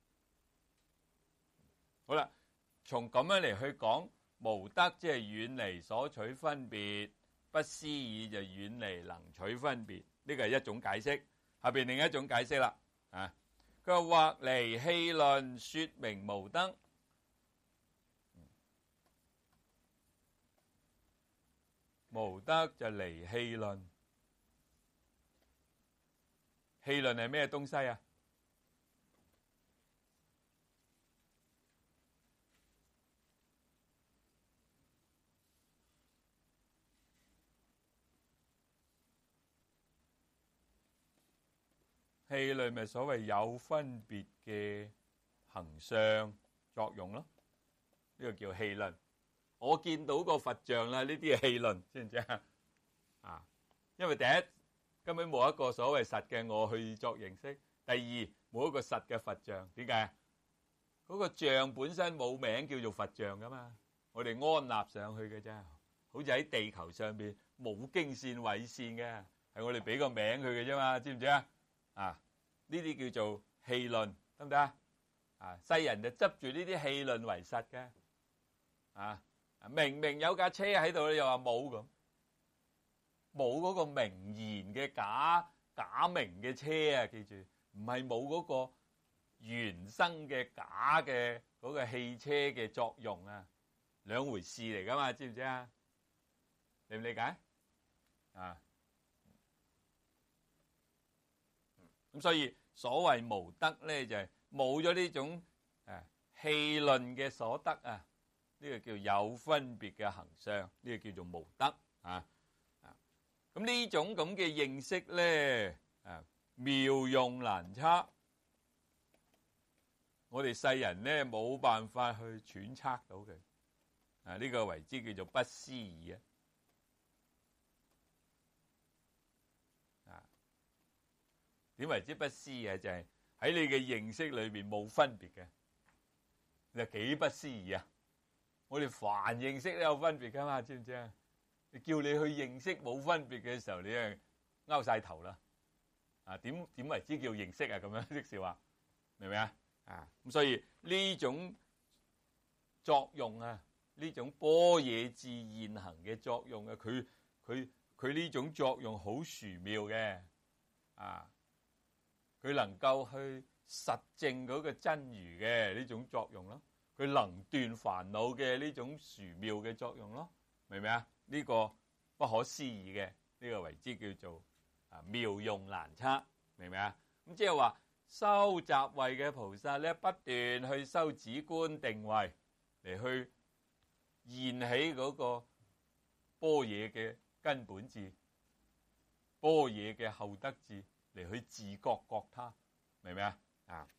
好啦，從咁樣嚟去講，無德即係遠離所取分別，不思議就遠離能取分別。呢個係一種解釋。下邊另一種解釋啦，啊，佢話或離戲論說明無德，無德就離戲論。戲論係咩東西啊？戲論咪所謂有分別嘅行相作用咯，呢個叫戲論。我見到個佛像啦，呢啲係戲論，知唔知啊？啊，因為第一根本冇一個所謂實嘅我去作認識，第二冇一個實嘅佛像，點解？嗰個像本身冇名叫做佛像噶嘛，我哋安立上去嘅啫，好似喺地球上邊冇經線緯線嘅，係我哋俾個名佢嘅啫嘛，知唔知啊？啊！呢啲叫做戲論，得唔得啊？啊！世人就執住呢啲戲論為實嘅，啊！明明有架車喺度，又話冇咁，冇嗰個名言嘅假假名嘅車啊！記住，唔係冇嗰個原生嘅假嘅嗰個汽車嘅作用啊，兩回事嚟噶嘛，知唔知啊？理唔理解？啊！咁所以所謂無德咧，就係冇咗呢種誒戲論嘅所得啊，呢個叫有分別嘅行相，呢個叫做無德啊啊！咁呢種咁嘅認識咧，啊妙用難測，我哋世人咧冇辦法去揣測到佢啊，呢個為之叫做不思議啊！點為之不思議啊？就係喺你嘅認識裏邊冇分別嘅，你係幾不思議啊？我哋凡認識都有分別噶嘛，知唔知啊？你叫你去認識冇分別嘅時候，你係拗晒頭啦！啊，點點為之叫認識啊？咁樣即是話，明唔明啊？啊，咁所以呢種作用啊，呢種般若智現行嘅作用啊，佢佢佢呢種作用好殊妙嘅啊！佢能夠去實證嗰個真如嘅呢種作用咯，佢能斷煩惱嘅呢種殊妙嘅作用咯，明唔明啊？呢個不可思議嘅，呢個為之叫做啊妙用難測，明唔明啊？咁即係話修集慧嘅菩薩咧，不斷去修止觀定慧嚟去現起嗰個般若嘅根本智，般若嘅後得智。嚟去自覺覺他，明唔明啊？啊，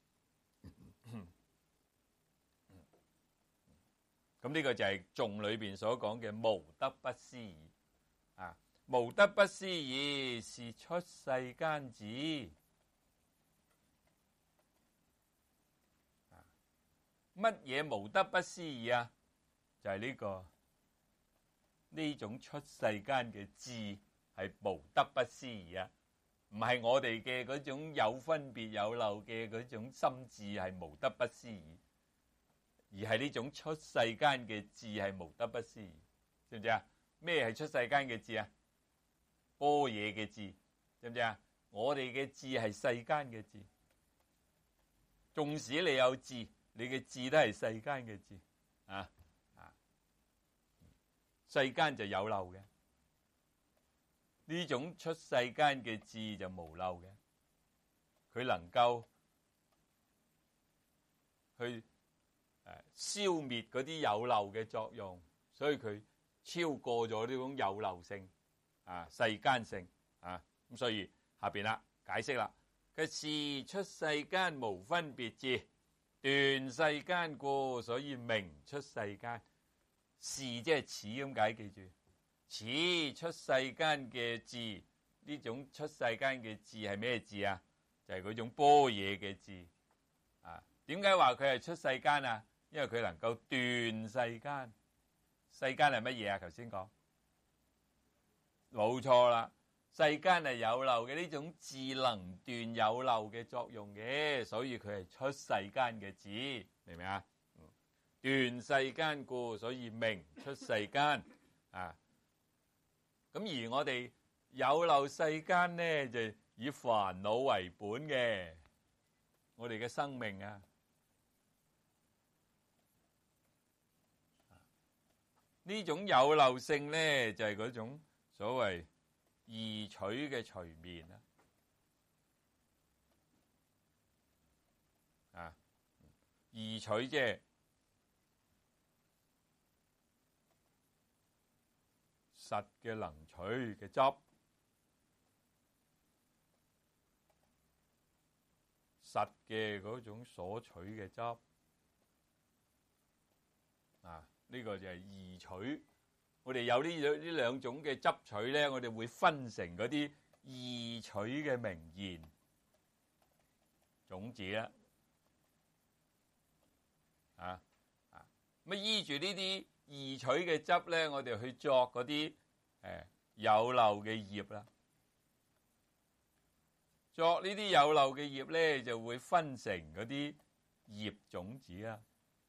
咁呢個就係頌裏邊所講嘅無德不思議啊！無德不思議是出世間智啊！乜嘢無德不思議啊？就係呢個呢種出世間嘅智係無德不思議啊！唔係我哋嘅嗰種有分別有漏嘅嗰種心智係無德不思議，而係呢種出世間嘅智係無德不思議，知唔知啊？咩係出世間嘅智啊？般若嘅智，知唔知啊？我哋嘅智係世間嘅智，縱使你有智，你嘅智都係世間嘅智啊啊！世間就有漏嘅。呢種出世間嘅智就無漏嘅，佢能夠去消滅嗰啲有漏嘅作用，所以佢超過咗呢種有漏性啊、世間性啊。咁所以下邊啦解釋啦，佢是出世間無分別智，斷世間故，所以名出世間。是即係此咁解，記住，此出世間嘅智，呢種出世間嘅智係咩智啊？就係、是、嗰種般若嘅智啊。點解話佢係出世間啊？因為佢能夠斷世間。世間係乜嘢啊？頭先講冇錯啦，世間係有漏嘅，呢種智能斷有漏嘅作用嘅，所以佢係出世間嘅智，明唔明啊？斷世間故，所以名出世間啊。咁而我哋有漏世間呢，就以煩惱為本嘅，我哋嘅生命啊。呢種有漏性呢，就係嗰種所謂二取嘅隨眠啦。啊，二取即係實嘅能取嘅執，實嘅嗰種所取嘅執。啊，呢個就係二取。我哋有呢兩呢兩種嘅執取咧，我哋會分成嗰啲二取嘅名言種子啦。啊啊，咁依住呢啲二取嘅執咧，我哋去作嗰啲誒有漏嘅業啦。作呢啲有漏嘅業咧，就會分成嗰啲業種子啦。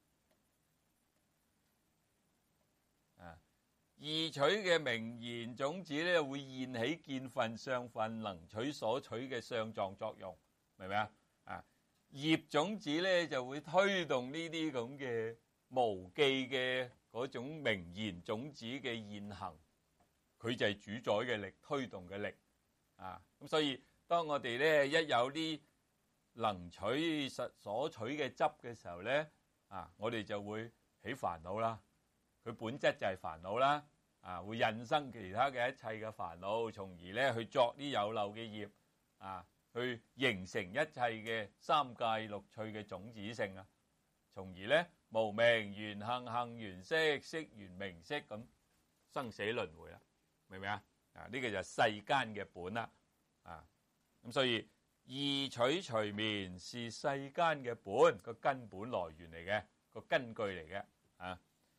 二取嘅名言種子咧，會現起見分、相分、能取所取嘅相狀作用，明唔明啊？啊，業種子咧就會推動呢啲咁嘅無記嘅嗰種名言種子嘅現行，佢就係主宰嘅力、推動嘅力啊。咁所以當我哋咧一有啲能取實所取嘅執嘅時候咧，啊，我哋就會起煩惱啦。佢本質就係煩惱啦，啊，會引生其他嘅一切嘅煩惱，從而咧去作啲有漏嘅業，啊，去形成一切嘅三界六趣嘅種子性啊，從而咧無明緣行，行緣識，識緣名色，咁生死輪迴啦，明唔明啊？啊，呢個就係世間嘅本啦，啊，咁所以二取隨眠是世間嘅本，個根本來源嚟嘅，個根據嚟嘅，啊。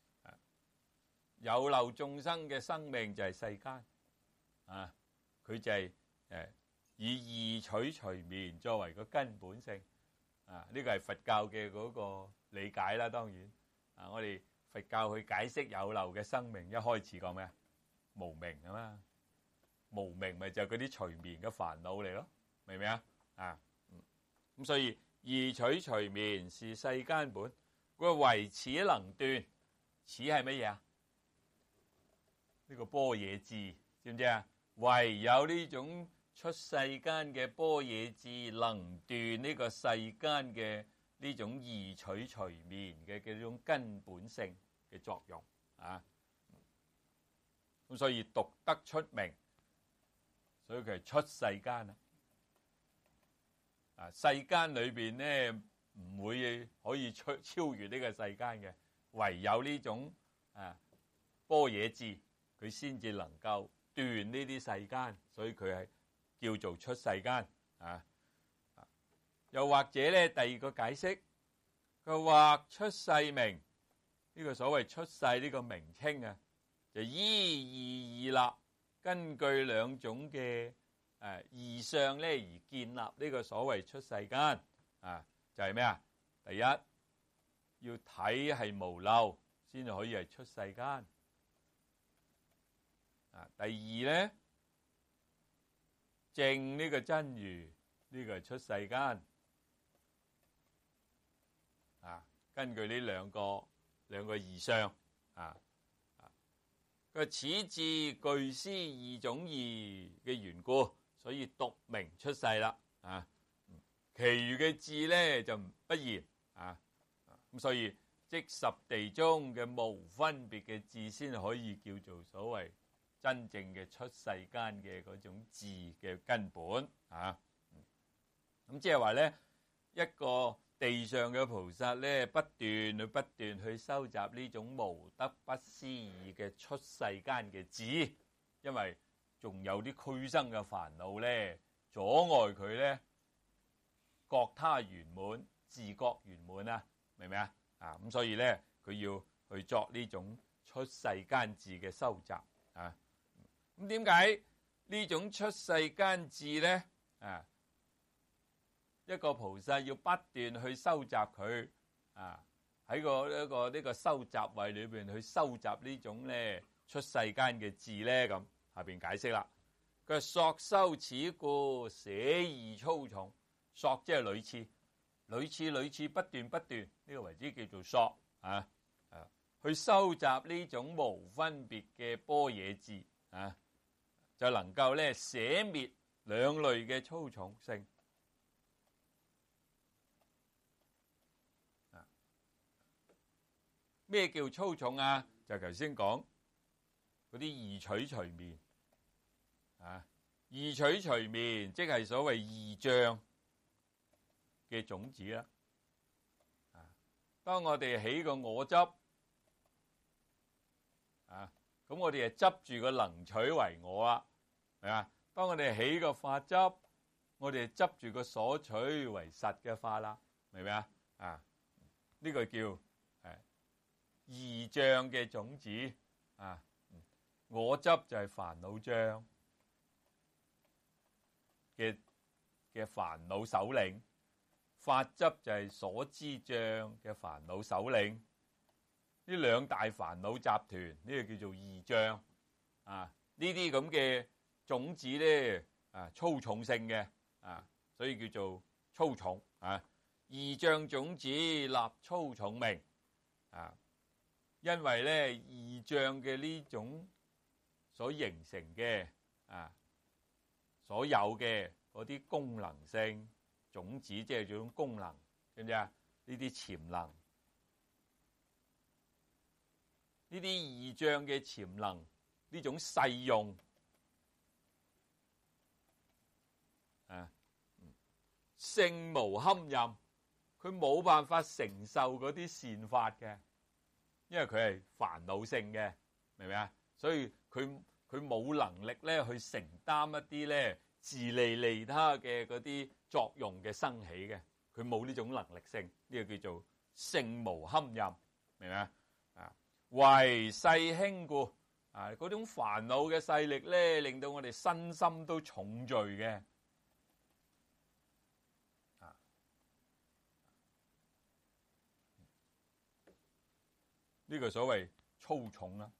有漏眾生嘅生命就係世間，啊，佢就係誒以二取隨眠作為個根本性，啊，呢個係佛教嘅嗰個理解啦。當然，啊，我哋佛教去解釋有漏嘅生命，一開始講咩啊？無明啊嘛，無明咪就係嗰啲隨眠嘅煩惱嚟咯，明唔明啊？啊，咁所以二取隨眠是世間本，佢唯此能斷，此係乜嘢啊？呢個般若智，知唔知啊？唯有呢種出世間嘅般若智，能斷呢個世間嘅呢種二取隨眠嘅嘅呢種根本性嘅作用啊。咁所以獨得出名，所以佢係出世間啊。啊，世間裏邊咧唔會可以超超越呢個世間嘅，唯有呢種啊般若智。佢先至能夠斷呢啲世間，所以佢係叫做出世間啊。又或者咧，第二個解釋，佢話出世名呢個所謂出世呢個名稱啊，就依二義立，根據兩種嘅誒義相咧而建立呢個所謂出世間啊，就係咩啊？第一要睇係無漏，先至可以係出世間。啊，第二咧，證呢個真如，呢個係出世間。啊，根據呢兩個兩個義相，啊啊，佢此智具施二種義嘅緣故，所以獨名出世啦。啊，其餘嘅智咧就不然。啊， 咁所以即十地中嘅無分別嘅智，先可以叫做所謂真正嘅出世間嘅嗰種智嘅根本啊。咁即係話咧，一個地上嘅菩薩咧，不斷去不斷去收集呢種無得不思議嘅出世間嘅智，因為仲有啲俱生嘅煩惱咧，阻礙佢咧覺他圓滿、自覺圓滿啊，明唔明啊？啊咁，所以咧佢要去作呢種出世間智嘅收集啊。咁點解呢種出世間智咧？啊，一個菩薩要不斷去收集佢啊，喺個一個呢個收集位裏邊去收集呢種咧出世間嘅智咧，咁下邊解釋啦。佢索修此故，捨異粗重。索即係屢次，屢次屢次不斷不斷，呢、這個為之叫做索啊。啊，去收集呢種無分別嘅般若智啊，就能夠咧捨滅兩類嘅粗重性。啊，咩叫粗重啊？就頭先講嗰啲異取隨眠啊，異取隨眠即係所謂異象嘅種子啦。啊，當我哋起個我執啊，咁我哋就執住個能取為我啦，係嘛？當我哋起個法執，我哋執住個所取為實嘅法啦，明唔明啊？啊，呢個叫誒異象嘅種子啊。我執就係煩惱障嘅嘅煩惱首領。法執就係所知障嘅煩惱首領，呢兩大煩惱集團，呢、這個叫做異障啊。呢啲咁嘅種子咧啊，粗重性嘅啊，所以叫做粗重啊。異障種子立粗重名啊，因為咧異障嘅呢種所形成嘅啊，所有嘅嗰啲功能性。種子即係嗰種功能，知唔知啊？呢啲潛能，呢啲異象嘅潛能，呢種勢用啊，性無堪任，佢冇辦法承受嗰啲善法嘅，因為佢係煩惱性嘅，明唔明啊？所以佢佢冇能力咧去承擔一啲咧自利利他嘅嗰啲作用嘅生起嘅，佢冇呢種能力性，呢個叫做性無堪任，明唔明啊？啊，為勢輕故啊，嗰種煩惱嘅勢力咧，令到我哋身心都重罪嘅啊。呢個所謂粗重啦。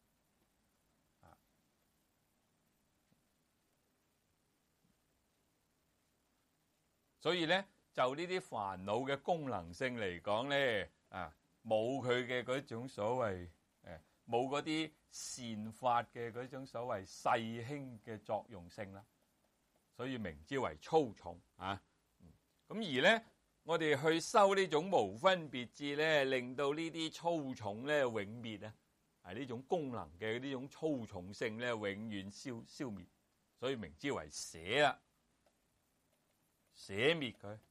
所以咧，就呢啲煩惱嘅功能性嚟講咧，啊，冇佢嘅嗰種所謂誒，冇嗰啲善法嘅嗰種所謂勢輕嘅作用性啦，所以名之為粗重啊。咁而咧，我哋去修呢種無分別智咧，令到呢啲粗重咧永滅啊，係呢種功能嘅呢種粗重性咧，永遠消消滅，所以名之為捨啦。捨滅佢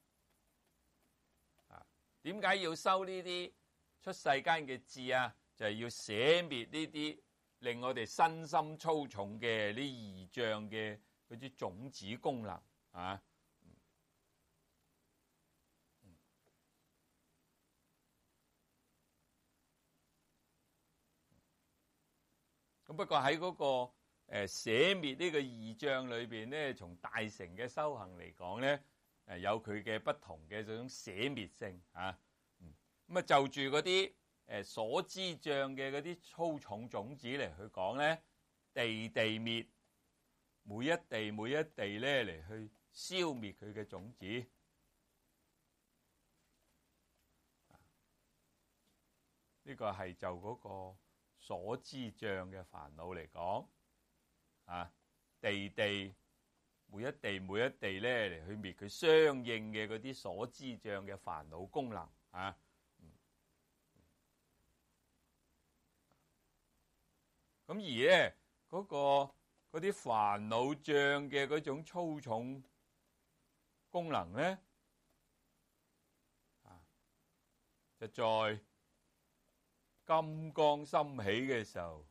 啊？點解要修呢啲出世間嘅智啊？就係、是、要捨滅呢啲令我哋身心粗重嘅呢異象嘅嗰啲種子功能啊。咁不過喺嗰、那個。誒捨滅呢個異象裏邊咧，從大乘嘅修行嚟講咧，誒有佢嘅不同嘅嗰種捨滅性啊。咁啊就住嗰啲誒所知障嘅嗰啲粗重種子嚟去講咧，地地滅，每一地每一地咧嚟去消滅佢嘅種子。呢個係就嗰個所知障嘅煩惱嚟講。啊，地地每一地每一地咧嚟去滅佢相應嘅嗰啲所知障嘅煩惱功能啊。 咁而咧嗰、嗰個嗰啲煩惱障嘅嗰種粗重功能咧，啊，就在金剛心起嘅時候，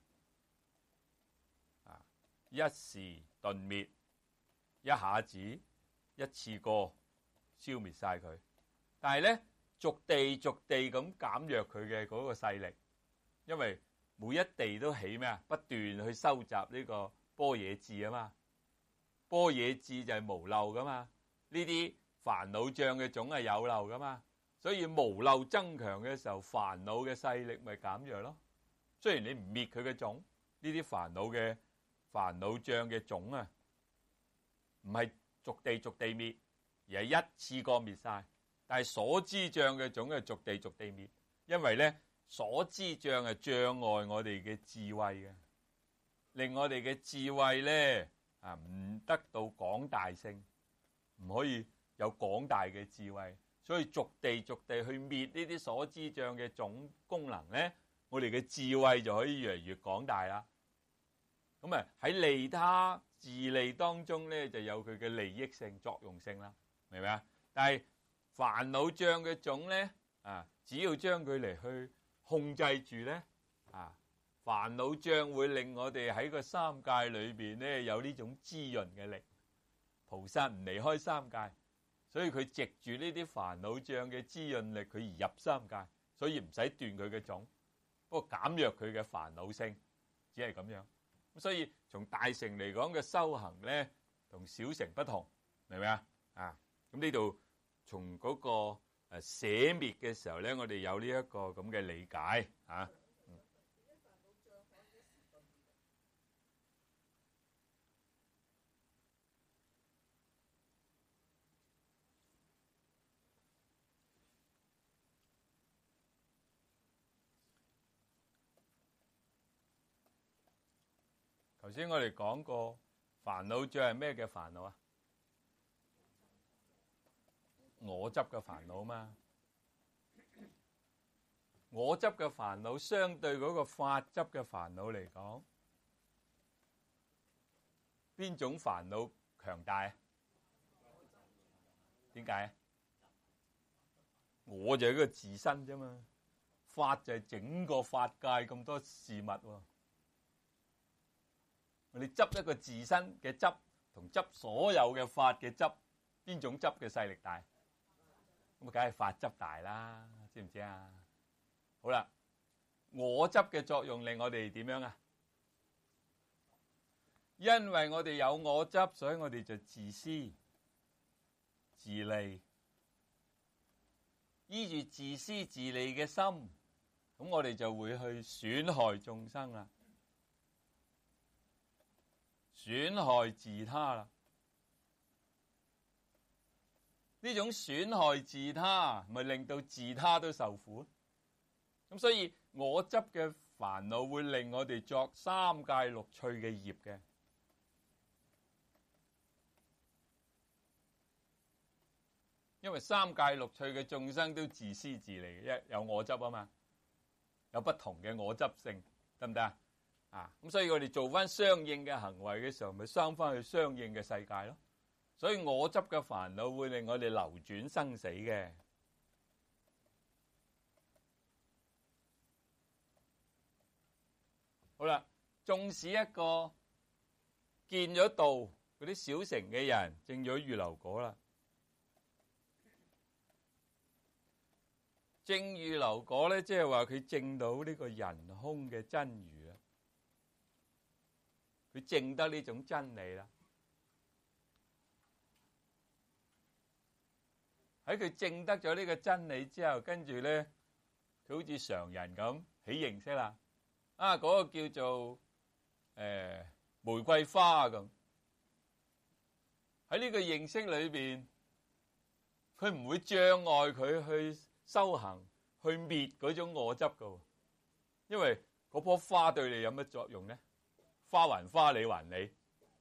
啊，一時頓滅，一下子一次過消滅晒佢。但係咧，逐地逐地咁減弱佢嘅嗰個勢力，因為每一地都起咩啊？不斷去收集呢個般若智啊嘛，般若智就係無漏噶嘛，呢啲煩惱障嘅種係有漏噶嘛，所以無漏增強嘅時候，煩惱嘅勢力咪減弱咯。雖然你唔滅佢嘅種，呢啲煩惱嘅煩惱障嘅種啊，唔係逐地逐地滅，而係一次過滅晒。但係所知障嘅種係逐地逐地滅，因為咧所知障係障礙我哋嘅智慧嘅，令我哋嘅智慧咧啊唔得到廣大性，唔可以有廣大嘅智慧，所以逐地逐地去滅呢啲所知障嘅種功能咧，我哋嘅智慧就可以越嚟越廣大啦。咁啊喺利他自利當中咧，就有佢嘅利益性作用性啦，明唔明啊？但係煩惱障嘅種咧，啊，只要將佢嚟去控制住咧，啊，煩惱障會令我哋喺個三界裏邊咧有呢種滋潤嘅力。菩薩唔離開三界，所以佢藉住呢啲煩惱障嘅滋潤力，佢而入三界，所以唔使斷佢嘅種，不過減弱佢嘅煩惱性，只係咁樣。咁所以從大乘嚟講嘅修行咧，同小乘不同，明唔明啊？啊，咁呢度。從嗰個誒捨滅嘅時候咧，我哋有呢一個咁嘅理解嚇。頭先我哋講過煩惱障係咩嘅煩惱啊？我執嘅煩惱嘛，我執嘅煩惱相對嗰個法執嘅煩惱嚟講，邊種煩惱強大啊？點解啊？我就係一個自身啫嘛，法就係整個法界咁多事物喎。我哋執一個自身嘅執，同執所有嘅法嘅執，邊種執嘅勢力大？咁啊，梗係法執大啦，知唔知啊？好啦，我執嘅作用令我哋點樣啊？因為我哋有我執，所以我哋就自私自利，依住自私自利嘅心，咁我哋就會去損害眾生啦，損害自他啦。呢種損害自他，咪令到自他都受苦。咁所以我執嘅煩惱會令我哋作三界六趣嘅業嘅。因為三界六趣嘅眾生都自私自利，一有我執啊嘛，有不同嘅我執性，得唔得啊？啊，咁所以我哋做翻相應嘅行為嘅時候，咪生翻去相應嘅世界咯。所以我執嘅煩惱會令我哋流轉生死嘅。好啦，縱使一個見咗道嗰啲小乘嘅人證咗預流果啦，證預流果咧，即係話佢證到呢個人空嘅真如啦，佢證得呢種真理啦。喺佢證得咗呢個真理之後，跟住咧，佢好似常人咁起認識啦。啊，嗰個叫做誒玫瑰花咁。喺呢個認識裏邊，佢唔會障礙佢去修行，去滅嗰種我執噶。因為嗰棵花對你有乜作用咧？花還花，你還你。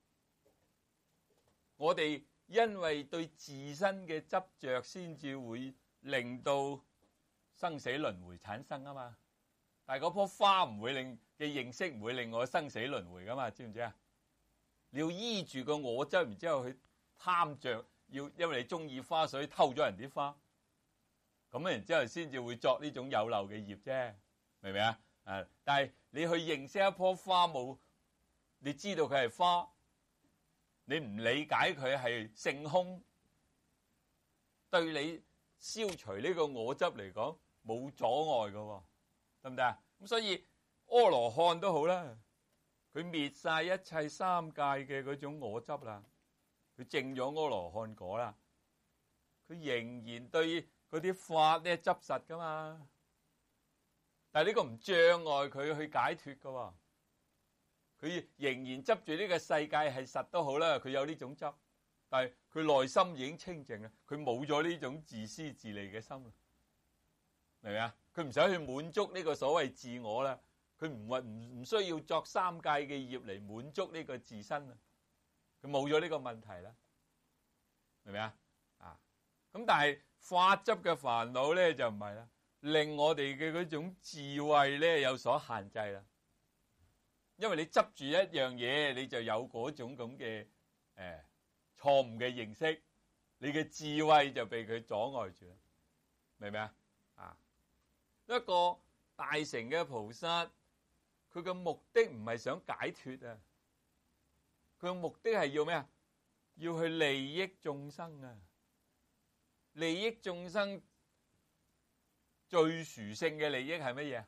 我哋因為對自身嘅執着，先至會令到生死輪迴產生啊嘛。 但係嗰棵花唔會令嘅認識唔會令我生死輪迴噶嘛，知唔知啊？你要依住個我執，然之後去貪着，要因為你中意花，所以偷咗人啲花，咁然之後先至會作呢種有漏嘅業啫，明唔明啊？啊！但係你去認識一棵花冇，你知道佢係花，你唔理解佢係性空，對你消除呢個我執嚟講冇阻礙㗎，得唔得啊？咁所以阿羅漢都好啦，佢滅晒一切三界嘅嗰種我執啦，佢證咗阿羅漢果啦，佢仍然對嗰啲法咧執實噶嘛。但係呢個唔障礙佢去解脫噶，佢仍然執住呢個世界係實都好啦，佢有呢種執，但係佢內心已經清淨啦，佢冇咗呢種自私自利嘅心啦，明唔明啊？佢唔使去滿足呢個所謂自我啦，佢唔唔唔需要作三界嘅業嚟滿足呢個自身啦，佢冇咗呢個問題啦，明唔明啊？啊，咁但係法執嘅煩惱咧就唔係啦。令我哋嘅嗰種智慧咧有所限制啦，因為你執住一樣嘢，你就有嗰種咁嘅誒錯誤嘅認識，你嘅智慧就被佢阻礙住啦，明唔明啊？啊，一個大乘嘅菩薩，佢嘅目的唔係想解脫啊，佢嘅目的係要咩啊？要去利益眾生啊，利益眾生。最殊勝嘅利益係乜嘢？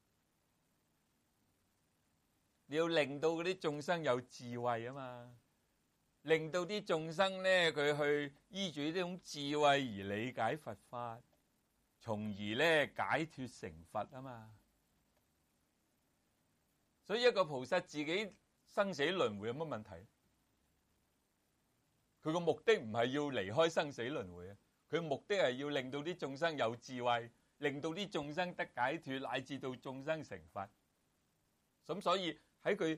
你要令到嗰啲眾生有智慧啊嘛，令到啲眾生咧佢去依住呢種智慧而理解佛法，從而咧解脫成佛啊嘛。所以一個菩薩自己生死輪迴有乜問題？佢個目的唔係要離開生死輪迴啊，佢目的係要令到啲眾生有智慧。令到啲眾生得解脫，乃至到眾生成佛。咁所以喺佢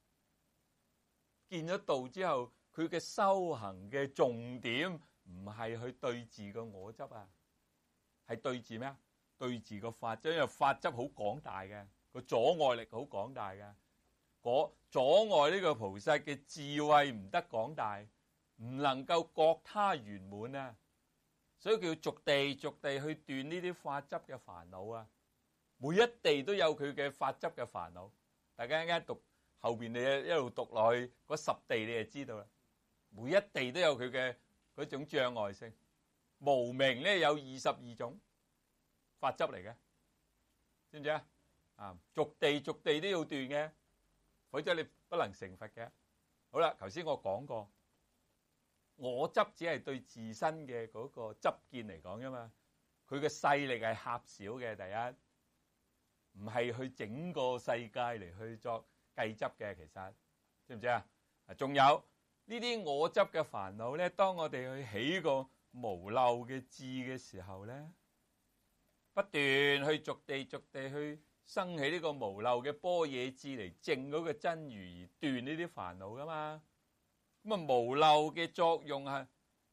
見咗道之後，佢嘅修行嘅重點唔係去對治個我執啊，係對治咩啊？對治個法執，因為法執好廣大嘅，個阻礙力好廣大嘅，嗰阻礙呢個菩薩嘅智慧唔得廣大，唔能夠覺他圓滿啊。所以叫逐地逐地去斷呢啲法執嘅煩惱啊！每一地都有佢嘅法執嘅煩惱。大家一陣讀後邊，你一路讀落去嗰十地，你就知道啦。每一地都有佢嘅嗰種障礙性。無明咧有二十二種法執嚟嘅，知唔知啊？啊，逐地逐地都要斷嘅，否則你不能成佛嘅。好啦，頭先我講過。我執只係對自身嘅嗰個執見嚟講啫嘛，佢嘅勢力係狹小嘅。第一，唔係去整個世界嚟去作計執嘅，其實知唔知啊？仲有呢啲我執嘅煩惱咧，當我哋去起個無漏嘅智嘅時候咧，不斷去逐地逐地去生起呢個無漏嘅般若智嚟證嗰個真如而斷呢啲煩惱噶嘛。咁啊，無漏嘅作用係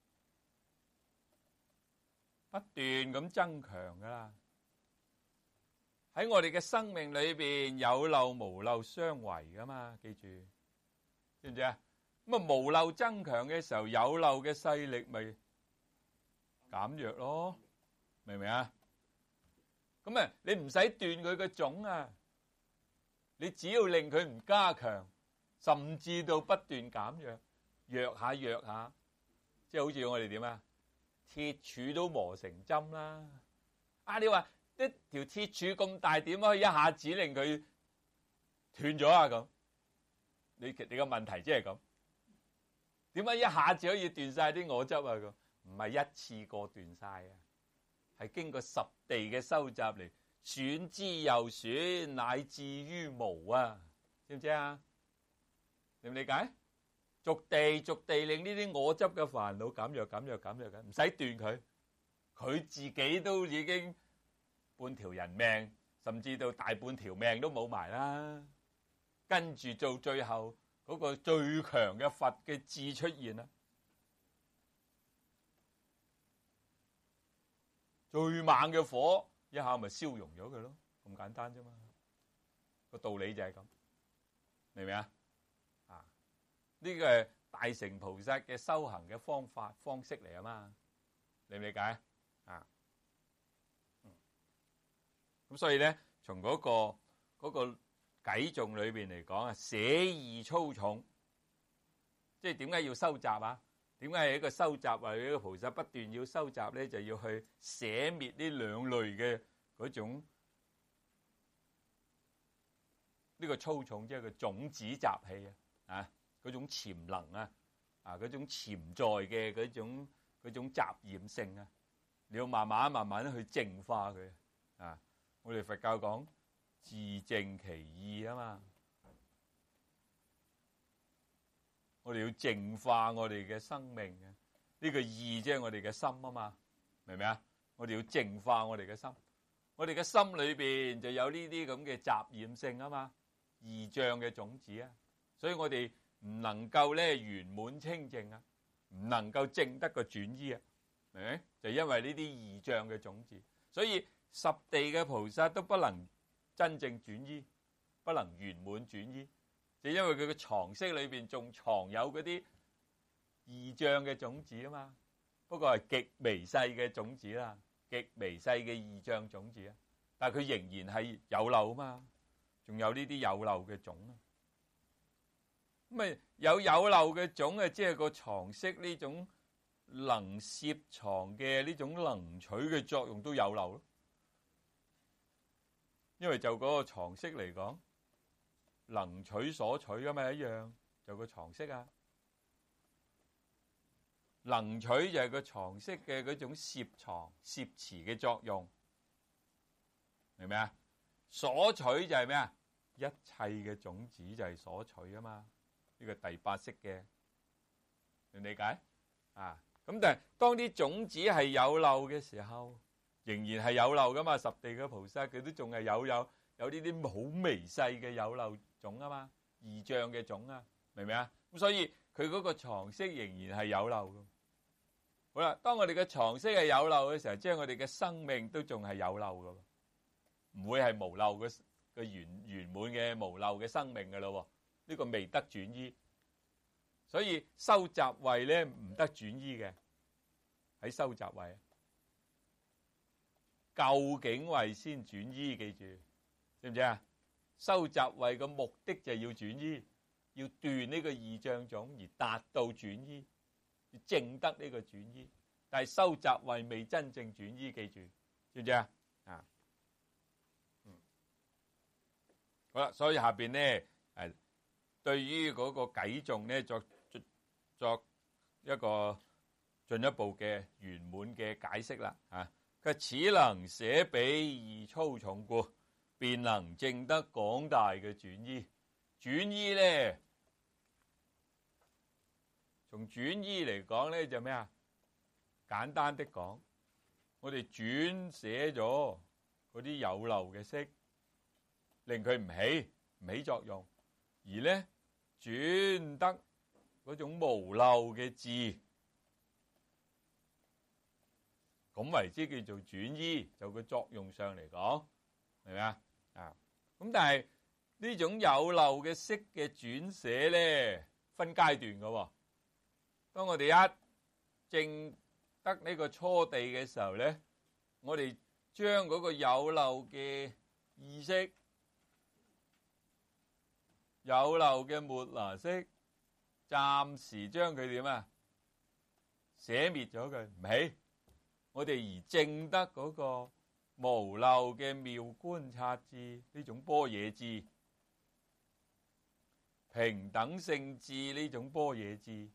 不斷咁增強噶啦。喺我哋嘅生命裏邊，有漏無漏相違噶嘛，記住，知唔知啊？咁啊，無漏增強嘅時候，有漏嘅勢力咪減弱咯，明唔明啊？咁啊，你唔使斷佢嘅種啊，你只要令佢唔加強，甚至到不斷減弱。弱下弱下，即係好似我哋點啊？鐵柱都磨成針啦！啊，你話一條鐵柱咁大，點可以一下子令佢斷咗啊？咁你你個問題即係咁，點解一下子可以斷晒啲我執啊？咁唔係一次過斷晒啊，係經過十地嘅收集嚟選之又選，乃至於無啊！知唔知啊？理唔理解？逐地逐地令呢啲我執嘅煩惱減弱減弱減弱嘅，唔使斷佢，佢自己都已經半條人命，甚至到大半條命都冇埋啦。跟住到最後嗰個最強嘅佛嘅智出現啦，最猛嘅火一下咪燒融咗佢咯，咁簡單啫嘛。 個道理就係咁，明唔明啊？啊，呢個係大乘菩薩嘅修行嘅方法方式嚟啊嘛，理唔理解啊？嗯，咁所以咧，從嗰個嗰個偈頌裏邊嚟講啊，捨義粗重，即係點解要收集啊？點解係一個收集或者一個菩薩不斷要收集咧，就要去捨滅呢兩類嘅嗰種呢個粗重，即係個種子習氣啊，啊嗰種潛能啊，啊嗰種潛在嘅嗰種嗰種雜染性啊，你要慢慢慢慢去淨化佢啊。我哋佛教講自淨其意啊嘛。我哋要淨化我哋嘅生命嘅，呢個意即係我哋嘅心啊嘛，明唔明啊？我哋要淨化我哋嘅心，我哋嘅心裏邊就有呢啲咁嘅雜染性啊嘛，異象嘅種子啊，所以我哋唔能夠咧圓滿清淨啊，唔能夠證得個轉依啊，明唔明？就因為呢啲異象嘅種子，所以十地嘅菩薩都不能真正轉依，不能圓滿轉依。就因為佢嘅藏識裏邊仲藏有嗰啲異象嘅種子啊嘛，不過係極微細嘅種子啦，極微細嘅異象種子啊，但係佢仍然係有漏啊嘛，仲有呢啲有漏嘅種啊，咁咪有有漏嘅種啊，即係個藏識呢種能攝藏嘅呢種能取嘅作用都有漏咯，因為就嗰個藏識嚟講。能取所取咁咪一樣，就個藏識啊。能取就係個藏識嘅嗰種攝藏、攝持嘅作用，明唔明啊？所取就係咩啊？一切嘅種子就係所取啊嘛。呢個第八識嘅，你理解啊？咁但係當啲種子係有漏嘅時候，仍然係有漏噶嘛。十地嘅菩薩佢都仲係有有有呢啲好微細嘅有漏種啊嘛，異象嘅種啊，明唔明啊？咁所以佢嗰個藏識仍然係有漏嘅。好啦，當我哋嘅藏識係有漏嘅時候，即係我哋嘅生命都仲係有漏嘅，唔會係無漏嘅嘅圓圓滿嘅無漏嘅生命嘅咯。呢個未得轉依，所以修習位咧唔得轉依嘅，喺修習位，究竟位先轉依，記住，知唔知啊？修習位嘅目的就係要轉依，要斷呢個異象種而達到轉依，要證得呢個轉依。但係修習位未真正轉依，記住，知唔知啊？啊，嗯，好啦，所以下邊咧，誒，對於嗰個偈頌咧，作作一個進一步嘅圓滿嘅解釋啦。啊，佢此能捨彼義粗重故，便能證得廣大嘅轉依。轉依咧，從轉依嚟講咧就咩啊？簡單的講，我哋轉捨咗嗰啲有漏嘅識，令佢唔起唔起作用，而咧轉得嗰種無漏嘅智，咁為之叫做轉依。就個作用上嚟講，明唔明啊？啊，咁但係呢種有漏嘅識嘅轉捨咧，分階段嘅喎。當我哋一證得呢個初地嘅時候咧，我哋將嗰個有漏嘅意識、有漏嘅末那識，暫時將佢點啊？捨滅咗佢，唔起。我哋而證得嗰個無漏嘅妙觀察智，呢種般若智，平等性智呢種般若智，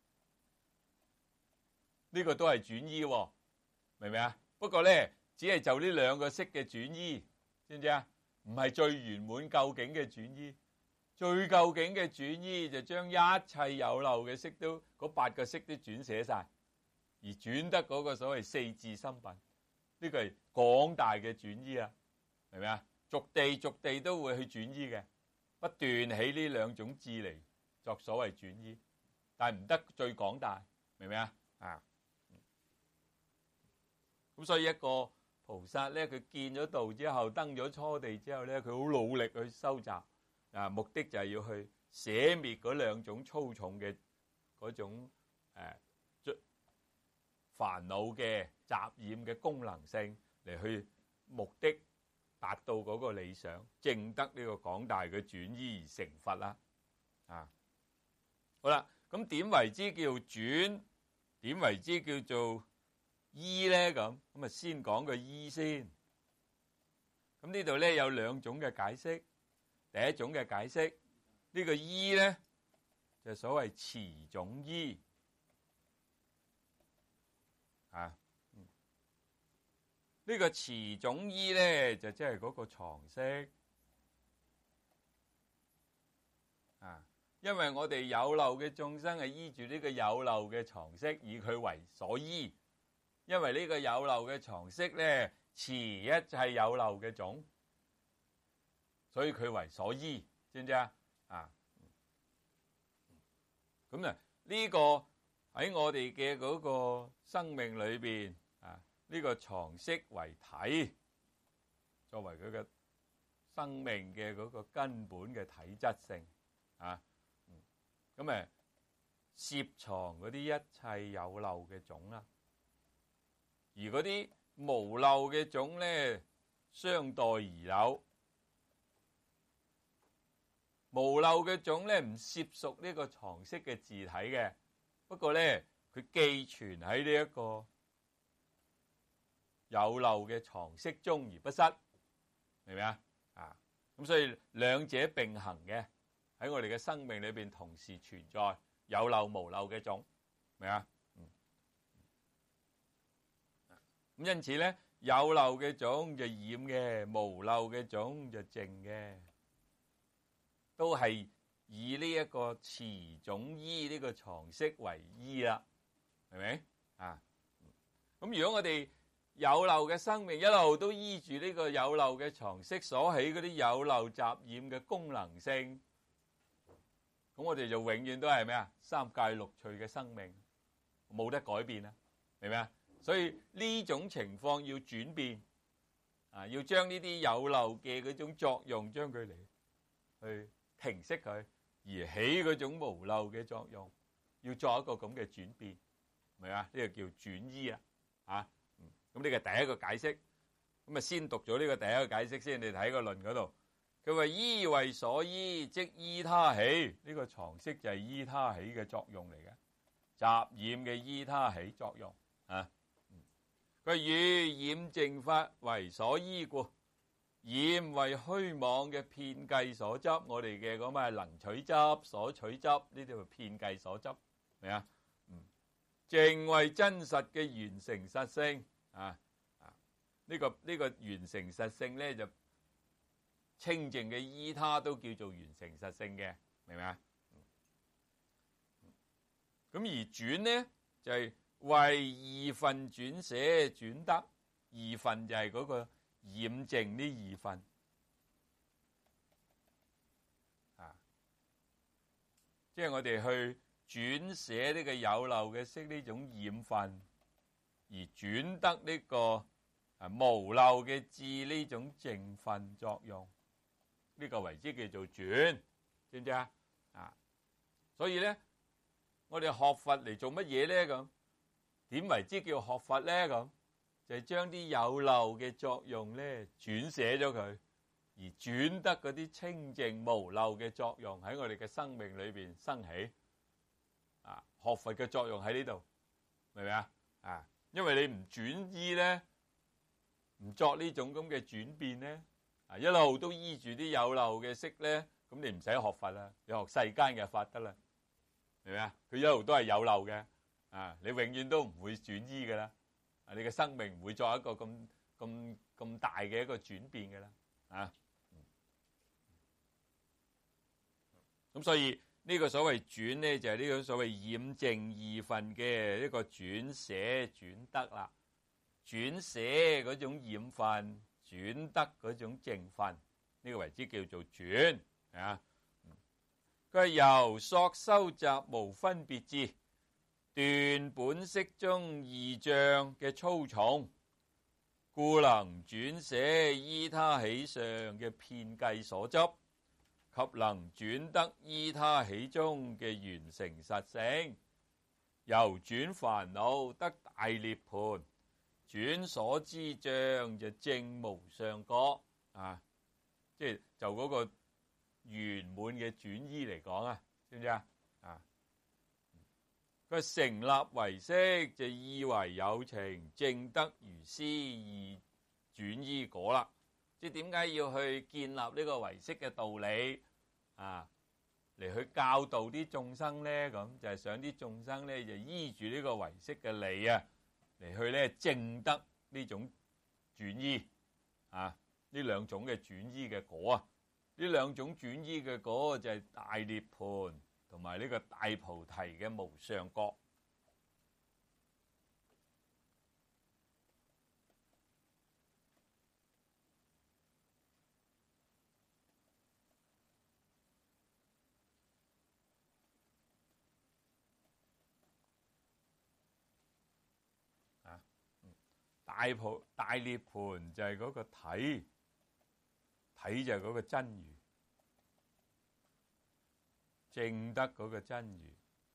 呢個都係轉依，明唔明啊？不過咧，只係就呢兩個識嘅轉依，知唔知啊？唔係最圓滿究竟嘅轉依。最究竟嘅轉依就將一切有漏嘅識都嗰八個識都轉寫晒，而轉得嗰個所謂四智心品，呢個係廣大嘅轉依啊，明唔明啊？逐地逐地都會去轉依嘅，不斷起呢兩種智嚟作所謂轉依，但係唔得最廣大，明唔明啊？啊，咁所以一個菩薩咧，佢見咗道之後，登咗初地之後咧，佢好努力去收集啊，目的就係要去捨滅嗰兩種粗重嘅嗰種誒煩惱嘅雜染嘅功能性嚟去目的達到嗰個理想，證得呢個廣大嘅轉依而成佛啦。啊，好啦，咁點為之叫轉？點為之叫做依咧？咁咁啊，先講個依先。咁呢度咧有兩種嘅解釋。第一種嘅解釋，呢個依咧就所謂持種依啊。呢個持種依咧就即係嗰個常識啊。因為我哋有漏嘅眾生係依住呢個有漏嘅常識，以佢為所依。因為呢個有漏嘅常識咧，持一切有漏嘅種，所以佢為所依，知唔知啊？啊，咁啊，呢個喺我哋嘅嗰個生命裏邊啊，呢個常識為體，作為佢嘅生命嘅嗰個根本嘅體質性啊。咁誒，攝藏嗰啲一切有漏嘅種啦，而嗰啲無漏嘅種咧，相待而有。無漏嘅種咧，唔攝屬呢個常識嘅自體嘅，不過咧，佢寄存喺呢一個有漏嘅常識中而不失，明唔明啊？啊，咁所以兩者並行嘅。喺我哋嘅生命裏邊同時存在有漏無漏嘅種，明啊？嗯，咁因此咧，有漏嘅種就染嘅，無漏嘅種就淨嘅，都係以呢一個持種依呢個常識為依啦，係咪啊？咁如果我哋有漏嘅生命一路都依住呢個有漏嘅常識所起嗰啲有漏雜染嘅功能性。咁我哋就永遠都係咩啊？三界六趣嘅生命冇得改變啦，明唔明啊？所以呢種情況要轉變啊，要將呢啲有漏嘅嗰種作用，將佢嚟去停息佢，而起嗰種無漏嘅作用，要作一個咁嘅轉變，明啊？呢個叫轉依啊，啊，咁呢個第一個解釋，咁啊先讀咗呢個第一個解釋先，你睇個論嗰度。佢話依為所依，即依他起。呢個常識就係依他起嘅作用嚟嘅，雜染嘅依他起作用啊。佢以染淨法為所依故，染為虛妄嘅遍計所執，我哋嘅嗰咩能取執、所取執呢啲叫遍計所執，明啊？嗯，淨為真實嘅圓成實性啊啊！呢個呢個圓成實性咧就。清淨嘅依他都叫做圓成實性嘅，明唔明啊？咁而轉呢，就係、是、為二分轉捨轉得，二分就係嗰個染淨呢二分啊，即係我哋去轉捨呢個有漏嘅色呢種染分，而轉得呢、這個啊無漏嘅智呢種淨分作用。呢個為之叫做轉，知唔知啊？啊，所以咧，我哋學佛嚟做乜嘢咧？咁點為之叫學佛咧？咁就係將啲有漏嘅作用咧轉寫咗佢，而轉得嗰啲清淨無漏嘅作用喺我哋嘅生命裏邊生起。啊，學佛嘅作用喺呢度，明唔明啊？啊，因為你唔轉依咧，唔作呢種咁嘅轉變咧。一路都依住啲有漏嘅色咧，咁你唔使學佛啦，你學世間嘅法得啦，明唔明啊？佢一路都係有漏嘅，啊，你永遠都唔會轉依噶啦，啊，你嘅生命唔會作一個咁咁咁大嘅一個轉變噶啦，啊，咁所以呢個所謂轉咧，就係呢個所謂染淨二分嘅一個轉捨轉得啦，轉捨嗰種染分。轉得嗰種淨分，呢個為之叫做轉啊！佢係由索收集無分別智，斷本識中二障嘅粗重， 故能轉捨依他起上嘅遍計所執，及能轉得依他起中嘅完成實性。由轉煩惱得大涅槃，轉所知障就證無上覺啊！即係就嗰個圓滿嘅轉依嚟講啊，知唔知啊？啊，佢成立唯識就意為有情證得如斯二轉依果啦。即係點解要去建立呢個唯識嘅道理啊？嚟去教導啲眾生咧，咁就係想啲眾生咧就依住呢個唯識嘅理啊，嚟去咧證得呢種轉依啊，呢兩種嘅轉依嘅果啊，呢兩種轉依嘅果就係大涅槃同埋呢個大菩提嘅無上覺。大菩大涅槃就係嗰個體，體就係嗰個真如，證得嗰個真如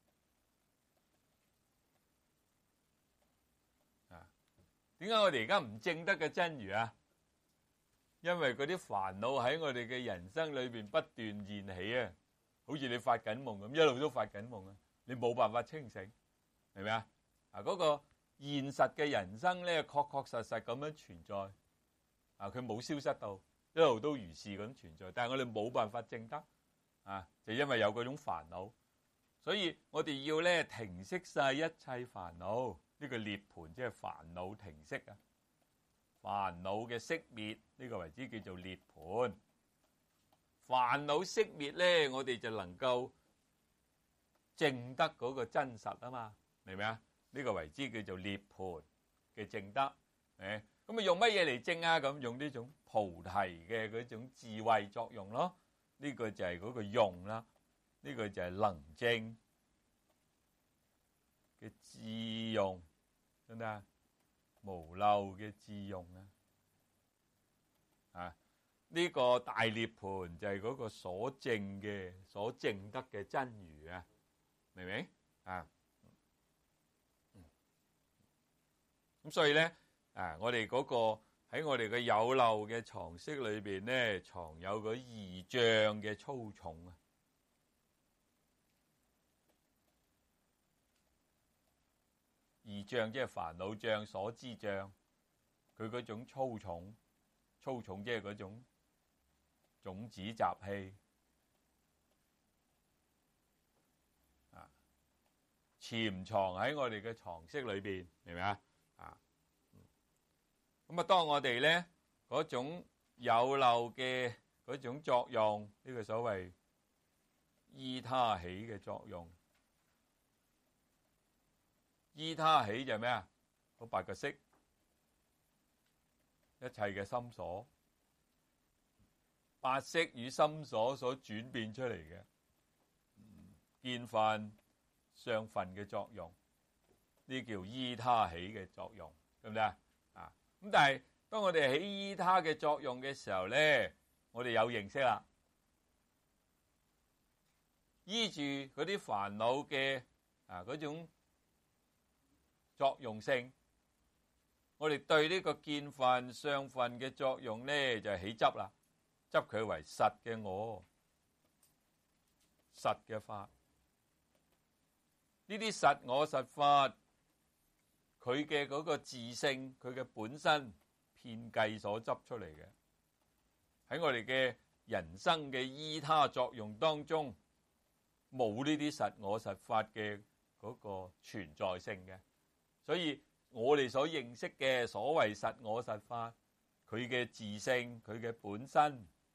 啊！點解我哋而家唔證得嘅真如啊？因為嗰啲煩惱喺我哋嘅人生裏邊不斷現起啊，好似你發緊夢咁，一路都發緊夢啊，你冇辦法清醒，明唔明啊？啊，嗰個現實嘅人生咧，確確實實咁樣存在，啊，佢冇消失到，一路都如是咁存在。但係我哋冇辦法證得，啊，就因為有嗰種煩惱，所以我哋要咧停息晒一切煩惱，呢個涅槃即係煩惱停息啊，煩惱嘅熄滅，呢個為之叫做涅槃。煩惱熄滅咧，我哋就能夠證得嗰個真實啊嘛，明唔明啊？呢個為之叫做涅槃嘅證得，誒，咁啊用乜嘢嚟證啊？咁用呢種菩提嘅嗰種智慧作用咯，呢個就係嗰個用啦，呢個就係能證嘅智用，得唔得啊？無漏嘅智用啊，啊，呢個大涅槃就係嗰個所證嘅、所證得嘅真如啊，明唔明啊？咁所以咧，啊，我哋嗰個喺我哋嘅有漏嘅常識裏邊咧，藏有個二障嘅粗重啊。二障即係煩惱障、所知障，佢嗰種粗重，粗重即係嗰種種子習氣啊，潛藏喺我哋嘅常識裏邊，明唔明啊？啊，咁啊，當我哋咧嗰種有漏嘅嗰種作用，呢個所謂依他起嘅作用，依他起就係咩啊？嗰八個識，一切嘅心所，八識與心所所轉變出嚟嘅見分、相分嘅作用。呢叫依他起嘅作用，對唔對啊？啊，咁但係當我哋起依他嘅作用嘅時候咧，我哋有認識啦，依住嗰啲煩惱嘅啊嗰種作用性，我哋對呢個見分、相分嘅作用咧就係起執啦，執佢為實嘅我，實嘅法，呢啲實我實法。佢嘅嗰個自性，佢嘅本身遍計所執出嚟嘅，喺我哋嘅人生嘅依他作用當中，冇呢啲實我實法嘅嗰個存在性嘅，所以我哋所認識嘅所謂實我實法，佢嘅自性，佢嘅本身，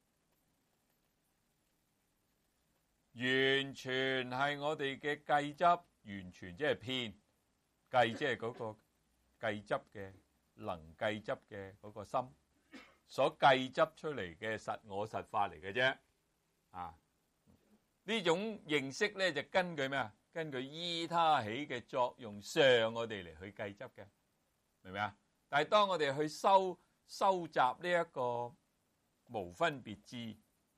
完全係我哋嘅計執，完全即係遍。計即係嗰個計執嘅能計執嘅嗰個心所計執出嚟嘅實我實法嚟嘅啫，啊，呢種認識咧就根據咩啊？根據依他起嘅作用上，我哋嚟去計執嘅，明唔明啊？ 但係當我哋去收收集呢一個無分別智，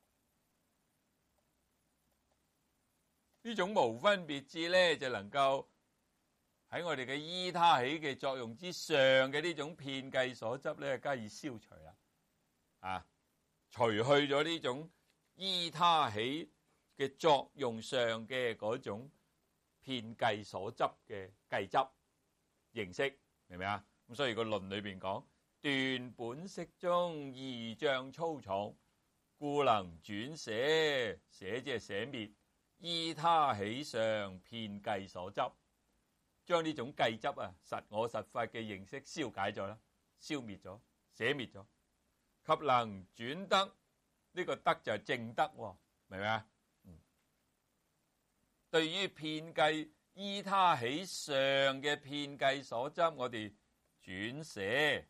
呢種無分別智咧，就能夠喺我哋嘅依他起嘅作用之上嘅呢種遍計所執咧，加以消除啦。啊，除去咗呢種依他起嘅作用上嘅嗰種遍計所執嘅計執形式，明唔明啊？咁所以個論裏邊講，斷本釋中二障粗重，故能轉捨，捨即係捨滅依他起上遍計所執，將呢種計執啊實我實法嘅形式消解咗啦，消滅咗，捨滅咗，及能轉得呢、這個得就係正德，明唔明啊？嗯，對於遍計依他起上嘅遍計所執，我哋轉捨，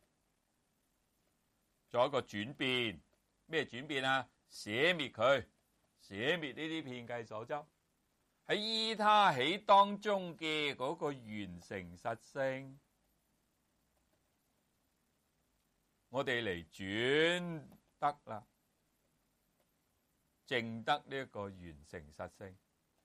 做一個轉變。咩轉變啊？捨滅佢，捨滅呢啲遍計所執，喺依他起當中嘅嗰個圓成實性，我哋嚟轉得啦，正得呢一個圓成實性。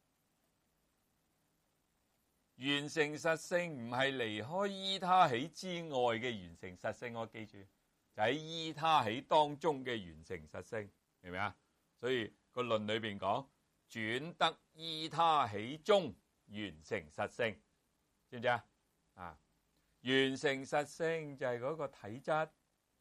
圓成實性唔係離開依他起之外嘅圓成實性，我記住就喺依他起當中嘅圓成實性，明唔明啊？所以個論裏邊講，轉得依他起中圓成實性，知唔知啊？啊，圓成實性就係嗰個體質，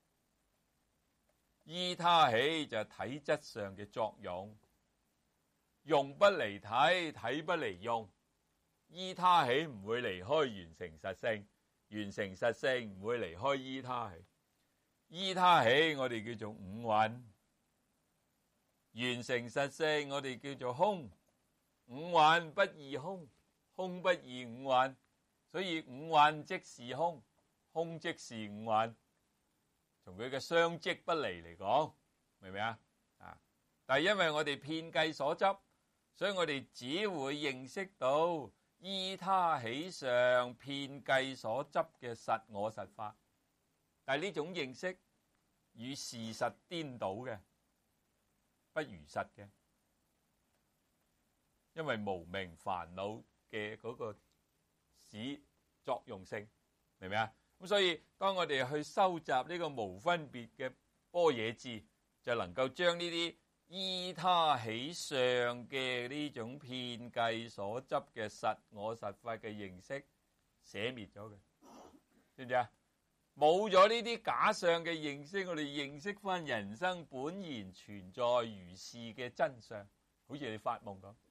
依他起就係體質上嘅作用，用不離體，體不離用。依他起唔會離開圓成實性，圓成實性唔會離開依他起。依他起我哋叫做五蘊，圓成實性我哋叫做空。五蘊不異空，空不異五蘊，所以五蘊即是空，空即是五蘊。從佢嘅相即不離嚟講，明唔明啊？啊！但係因為我哋遍計所執，所以我哋只會認識到依他起上遍計所執嘅實我實法，但係呢種認識與事實顛倒嘅，不如實嘅，因為無明煩惱嘅嗰個使作用性，明唔明啊？咁所以當我哋去收集呢個無分別嘅般若智，就能夠將呢啲依他起上嘅呢種遍計所執嘅實我實法嘅認識捨滅咗嘅，知唔知啊？冇咗呢啲假相嘅認識，我哋認識翻人生本然存在如是嘅真相，好似你發夢咁，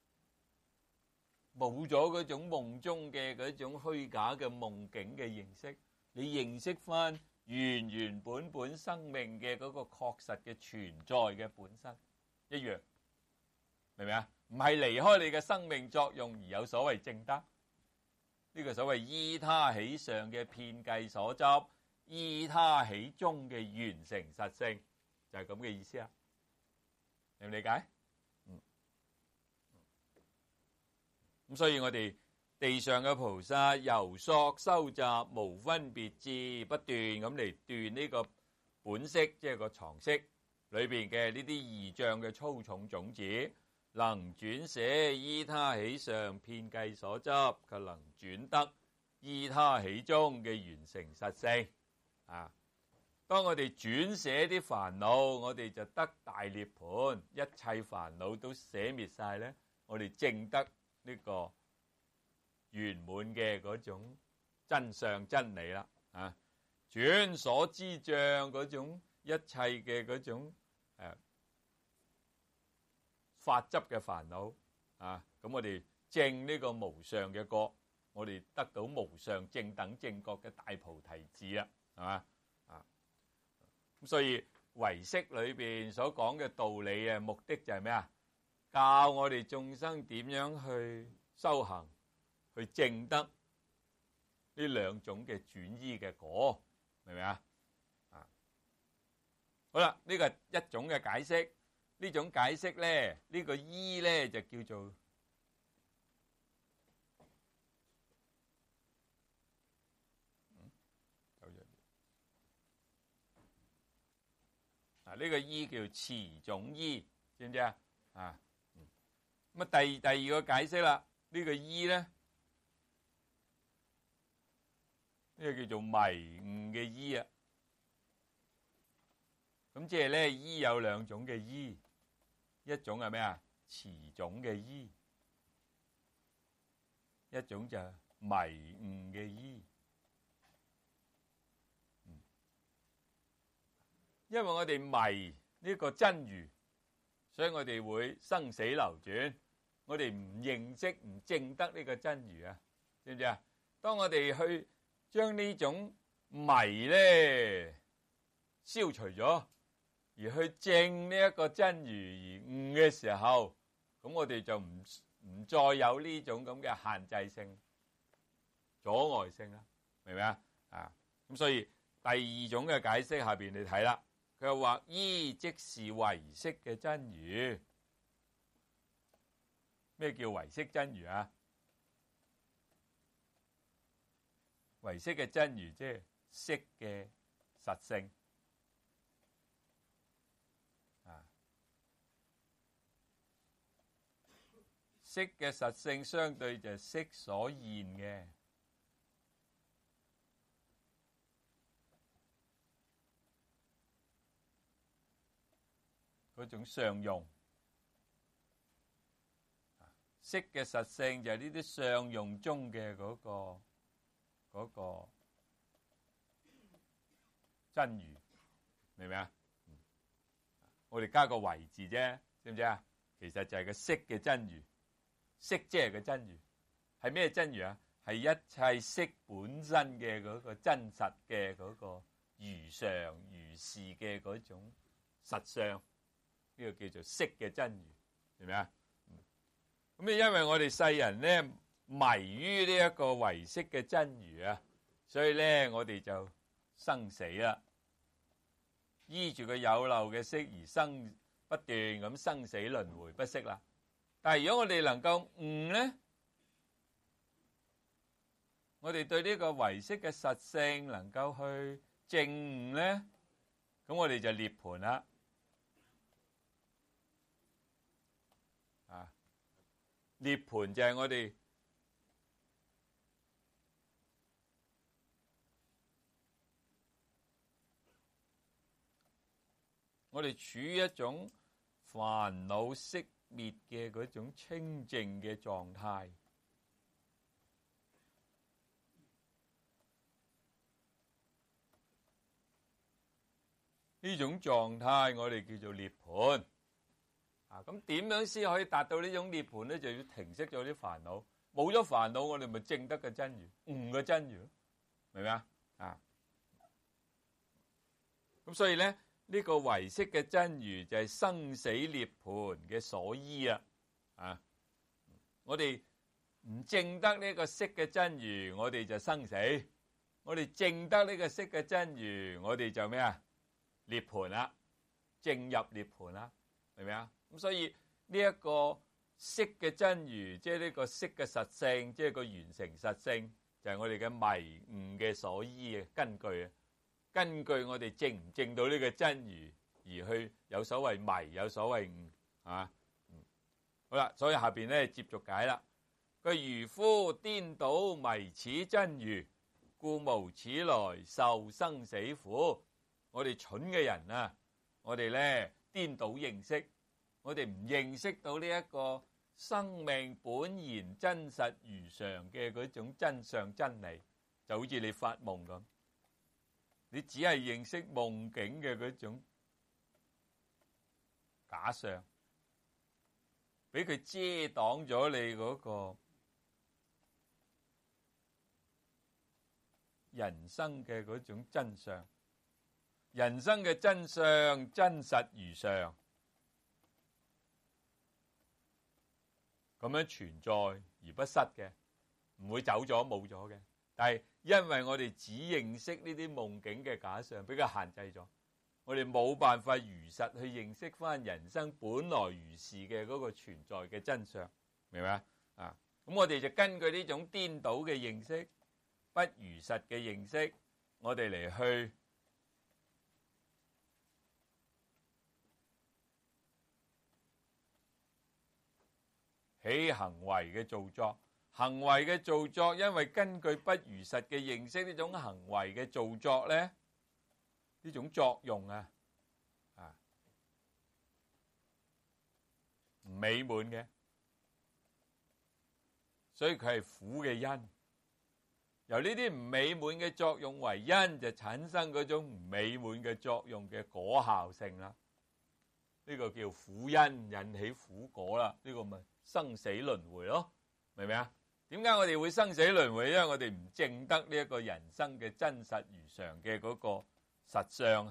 冇咗嗰種夢中嘅嗰種虛假嘅夢境嘅認識，你認識翻原原本本生命嘅嗰個確實嘅存在嘅本身一樣，明唔明啊？唔係離開你嘅生命作用而有所謂正德，呢個所謂依他起上嘅遍計所執，依他起中嘅圓成實性，就係咁嘅意思啦。你理解？嗯。咁所以我哋地上嘅菩薩由索收集無分別智，不斷咁嚟斷呢個本識，即係個常識裏邊嘅呢啲二障嘅粗重種子，能轉捨依他起上遍計所執，及能轉得依他起中嘅圓成實性。啊！當我哋轉捨啲煩惱，我哋就得大涅槃，一切煩惱都捨滅晒咧，我哋證得呢個圓滿嘅嗰種真相真理啦。啊，轉所知障嗰種一切嘅嗰種誒、啊、法執嘅煩惱啊，咁我哋證呢個無上嘅覺，我哋得到無上正等正覺嘅大菩提智啦，係嘛啊？咁所以唯識裏邊所講嘅道理啊，目的就係咩啊？教我哋眾生點樣去修行，去證得呢兩種嘅轉依嘅果，明唔明啊？啊，好啦，呢個係一種嘅解釋，呢種解釋咧，呢個依咧就叫做嗯，走咗啊，呢個依叫詞種依，知唔知啊？啊，咁啊第第二個解釋啦，呢個依咧，呢個叫做迷誤嘅依啊。咁即係咧，依有兩種嘅依，一種係咩啊？詞種嘅依，一種就係迷誤嘅依。因為我哋迷呢個真如，所以我哋會生死流轉。我哋唔認識、唔證得呢個真如啊，知唔知啊？當我哋去將呢種迷咧消除咗，而去證呢一個真如而悟嘅時候，咁我哋就唔唔再有呢種咁嘅限制性、阻礙性啦，明唔明啊？啊，咁所以第二種嘅解釋下邊你睇啦，佢話依即是唯識嘅真如。咩叫唯識真如啊？唯識嘅真如即係識嘅實性。識嘅實性相對就係識所現嘅嗰種相用，識嘅實性就係呢啲相用中嘅嗰個嗰個真如，明唔明啊？我哋加個唯字啫，知唔知啊？其實就係個識嘅真如。識即係個真如，係咩真如啊？係一切識本身嘅嗰個真實嘅嗰個如常如是嘅嗰種實相，呢個叫做識嘅真如，明唔明啊？咁啊，因為我哋世人咧迷於呢一個唯識嘅真如啊，所以咧我哋就生死啦，依住個有漏嘅識而生，不斷咁生死輪迴不息啦。但係如果我哋能夠悟咧，我哋對呢個唯識嘅實性能夠去證悟咧，咁我哋就涅槃啦。啊，涅槃就係我哋我哋處於一種煩惱息滅嘅嗰種清淨嘅狀態，呢種狀態我哋叫做涅槃。啊，咁點樣先可以達到呢種涅槃咧？就要停息咗啲煩惱，冇咗煩惱，我哋咪證得個真如，悟個真如，明唔明啊？啊，咁所以咧。呢個唯識嘅真如就係生死涅槃嘅所依啊！啊，我哋唔證得呢個識嘅真如，我哋就生死；我哋證得呢個識嘅真如，我哋就咩啊？涅槃啦，證入涅槃啦，明唔明啊？咁所以呢一個識嘅真如，即係呢個識嘅實性，即係個完成實性，就係我哋嘅迷悟嘅所依嘅根據啊！根據我哋證唔證到呢個真如而去有所謂迷，有所謂悟，啊，嗯，好啦，所以下邊咧接續解啦。佢愚夫顛倒迷此真如，故無始來受生死苦。我哋蠢嘅人啊，我哋咧顛倒認識，我哋唔認識到呢一個生命本然真實如常嘅嗰種真相真理，就好似你發夢咁。你只係認識夢境嘅嗰種假象，俾佢遮擋咗你嗰個人生嘅嗰種真相。人生嘅真相真實如常，咁樣存在而不失嘅，唔會走咗冇咗嘅。但係因為我哋只認識呢啲夢境嘅假象，俾佢限制咗，我哋冇辦法如實去認識翻人生本來如是嘅嗰個存在嘅真相，明唔明啊？啊，咁我哋就根據呢種顛倒嘅認識、不如實嘅認識，我哋嚟去起行為嘅造作。行為嘅造作，因為根據不如實嘅認識，呢種行為嘅造作咧，呢種作用啊，啊唔美滿嘅，所以佢係苦嘅因。由呢啲唔美滿嘅作用為因，就產生嗰種唔美滿嘅作用嘅果效性啦。呢個叫苦因引起苦果啦。呢個咪生死輪迴咯，明唔明啊？點解我哋會生死輪迴？因為我哋唔證得呢一個人生嘅真實如常嘅嗰個實相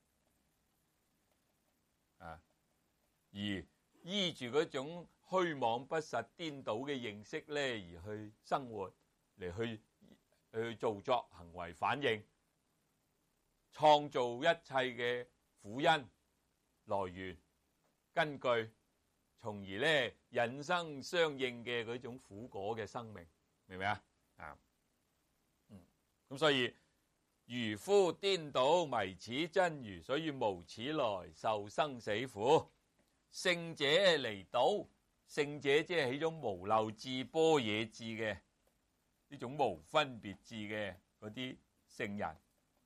啊，而依住嗰種虛妄不實顛倒嘅認識咧，而去生活，嚟去去造作行為反應，創造一切嘅苦因來源根據。從而咧引生相應嘅嗰種苦果嘅生命，明唔明啊？啊，嗯，咁所以愚夫顛倒迷此真如，所以無始來受生死苦。聖者離倒，聖者即係起種無漏智、般若智嘅呢種無分別智嘅嗰啲聖人。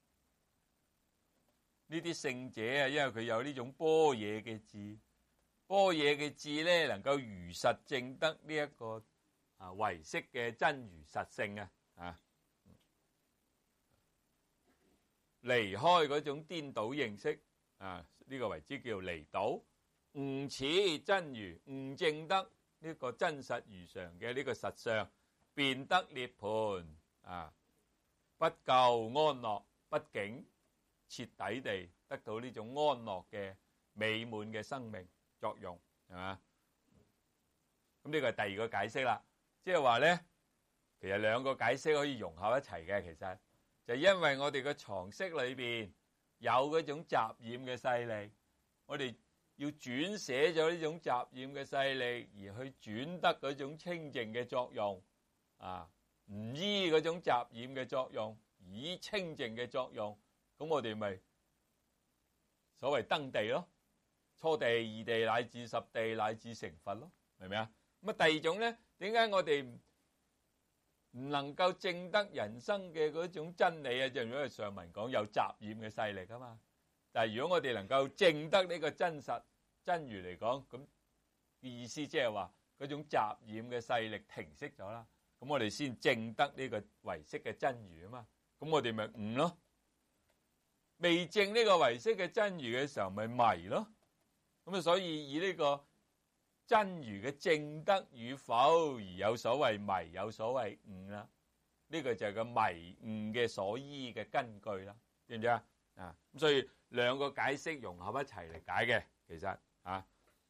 呢啲聖者啊，因為佢有呢種般若嘅智。般若嘅智咧，能夠如實證得呢一個啊唯識嘅真如實性啊，啊，離開嗰種顛倒認識啊，呢個為之叫離倒，悟此真如，悟證得呢個真實如常嘅呢個實相，便得涅槃啊，不垢安樂，不竟徹底地得到呢種安樂嘅美滿嘅生命作用，係嘛？咁呢個係第二個解釋啦，即係話咧，其實兩個解釋可以融合一齊嘅。其實就因為我哋嘅常識裏邊有嗰種雜染嘅勢力，我哋要轉寫咗呢種雜染嘅勢力，而去轉得嗰種清淨嘅作用啊，唔依嗰種雜染嘅作用，以清淨嘅作用，咁我哋咪所謂登地咯。初地、二地乃至十地乃至成佛咯，明唔明啊？咁啊，第二種咧，點解我哋唔唔能夠證得人生嘅嗰種真理啊？就因為上文講有雜染嘅勢力啊嘛。但係如果我哋能夠證得呢個真實真如嚟講，咁意思即係話嗰種雜染嘅勢力停息咗啦，咁我哋先證得呢個唯識嘅真如啊嘛。咁我哋咪悟咯。未證呢個唯識嘅真如嘅時候，咪迷咯。咁啊，所以以呢個真如嘅證得與否而有所謂迷，有所謂悟啦。呢個就係個迷悟嘅所依嘅根據啦，知唔知啊？啊，咁所以兩個解釋融合一齊嚟解嘅，其實啊，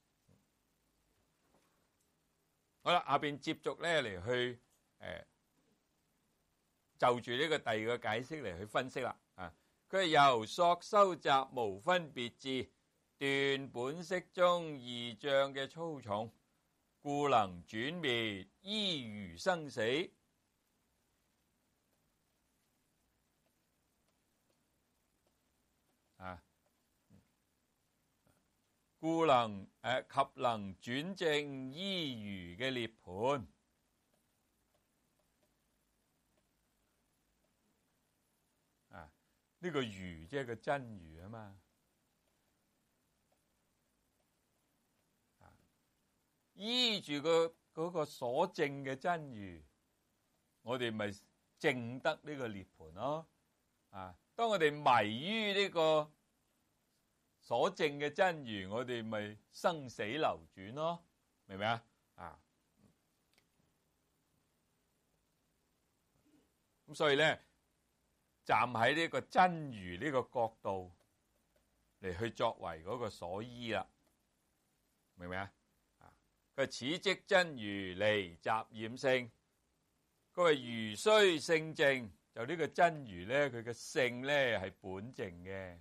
好啦，下邊接續咧嚟去誒就住呢個第二個解釋嚟去分析啦。啊，佢係由索修習無分別智，斷本識中二障嘅粗重，故能轉滅依餘生死。啊，故能誒、呃、及能轉正依餘嘅涅槃。啊，呢個餘即係個真如啊嘛。依住個嗰個所證嘅真如，我哋咪證得呢個涅槃咯。啊，當我哋迷於呢個所證嘅真如，我哋咪生死流轉咯，明唔明啊？啊，咁所以咧，站喺呢個真如呢個角度嚟去作為嗰個所依啦，明唔明啊？佢此即真如離雜染性，佢話如須性淨，就呢個真如咧，佢嘅性咧係本淨嘅，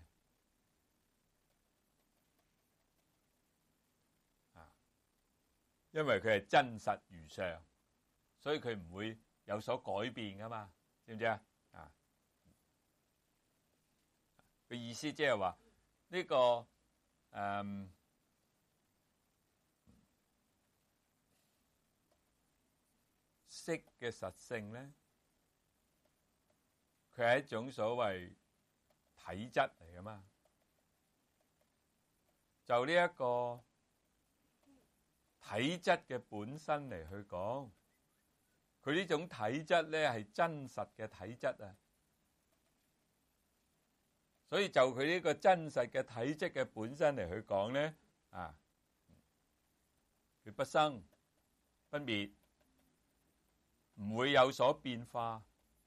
啊，因為佢係真實如常，所以佢唔會有所改變噶嘛，知唔知啊？啊，個意思即係話呢個誒。嗯色嘅實性咧，佢係一種所謂體質嚟噶嘛。就呢一個體質嘅本身嚟去講，佢呢種體質咧係真實嘅體質啊。所以就佢呢個真實嘅體質嘅本身嚟去講咧，啊，佢不生不滅，唔會有所變化。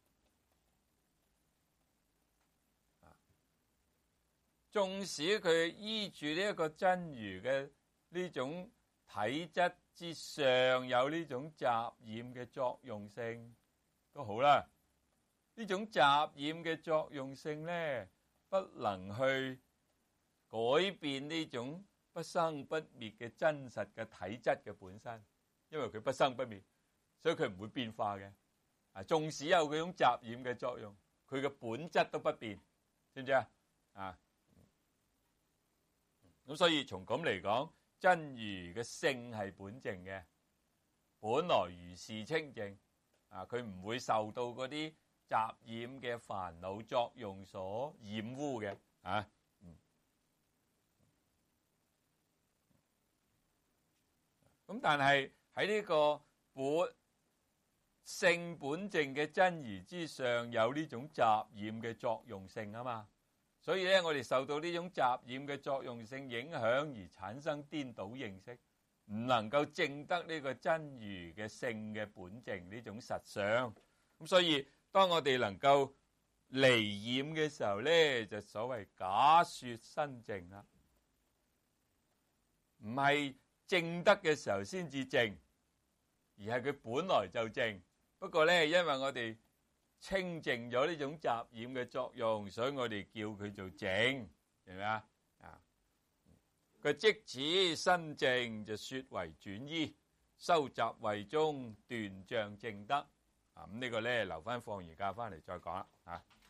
縱使佢依住呢一個真如嘅呢種體質之上有呢種雜染嘅作用性都好啦，呢種雜染嘅作用性咧，不能去改變呢種不生不滅嘅真實嘅體質嘅本身，因為佢不生不滅，所以佢唔會變化嘅。啊，縱使有嗰種雜染嘅作用，佢嘅本質都不變，知唔知啊？啊！咁所以從咁嚟講，真如嘅性係本淨嘅，本來如是清淨。啊，佢唔會受到嗰啲雜染嘅煩惱作用所染污嘅。啊，嗯。咁但係喺呢個本性本淨嘅真如之上，有呢種雜染嘅作用性啊嘛。所以咧，我哋受到呢種雜染嘅作用性影響而產生顛倒認識，唔能夠證得呢個真如嘅性嘅本淨呢種實相。咁所以，當我哋能夠離染嘅時候咧，就所謂假說身淨啦，唔係證得嘅時候先至淨，而係佢本來就淨。不過咧，因為我哋清淨咗呢種雜染嘅作用，所以我哋叫佢做淨，明唔明啊？啊，佢即此身淨就說為轉依，收集慧中斷障證得。啊，咁呢個咧留翻放完假翻嚟再講啦，啊。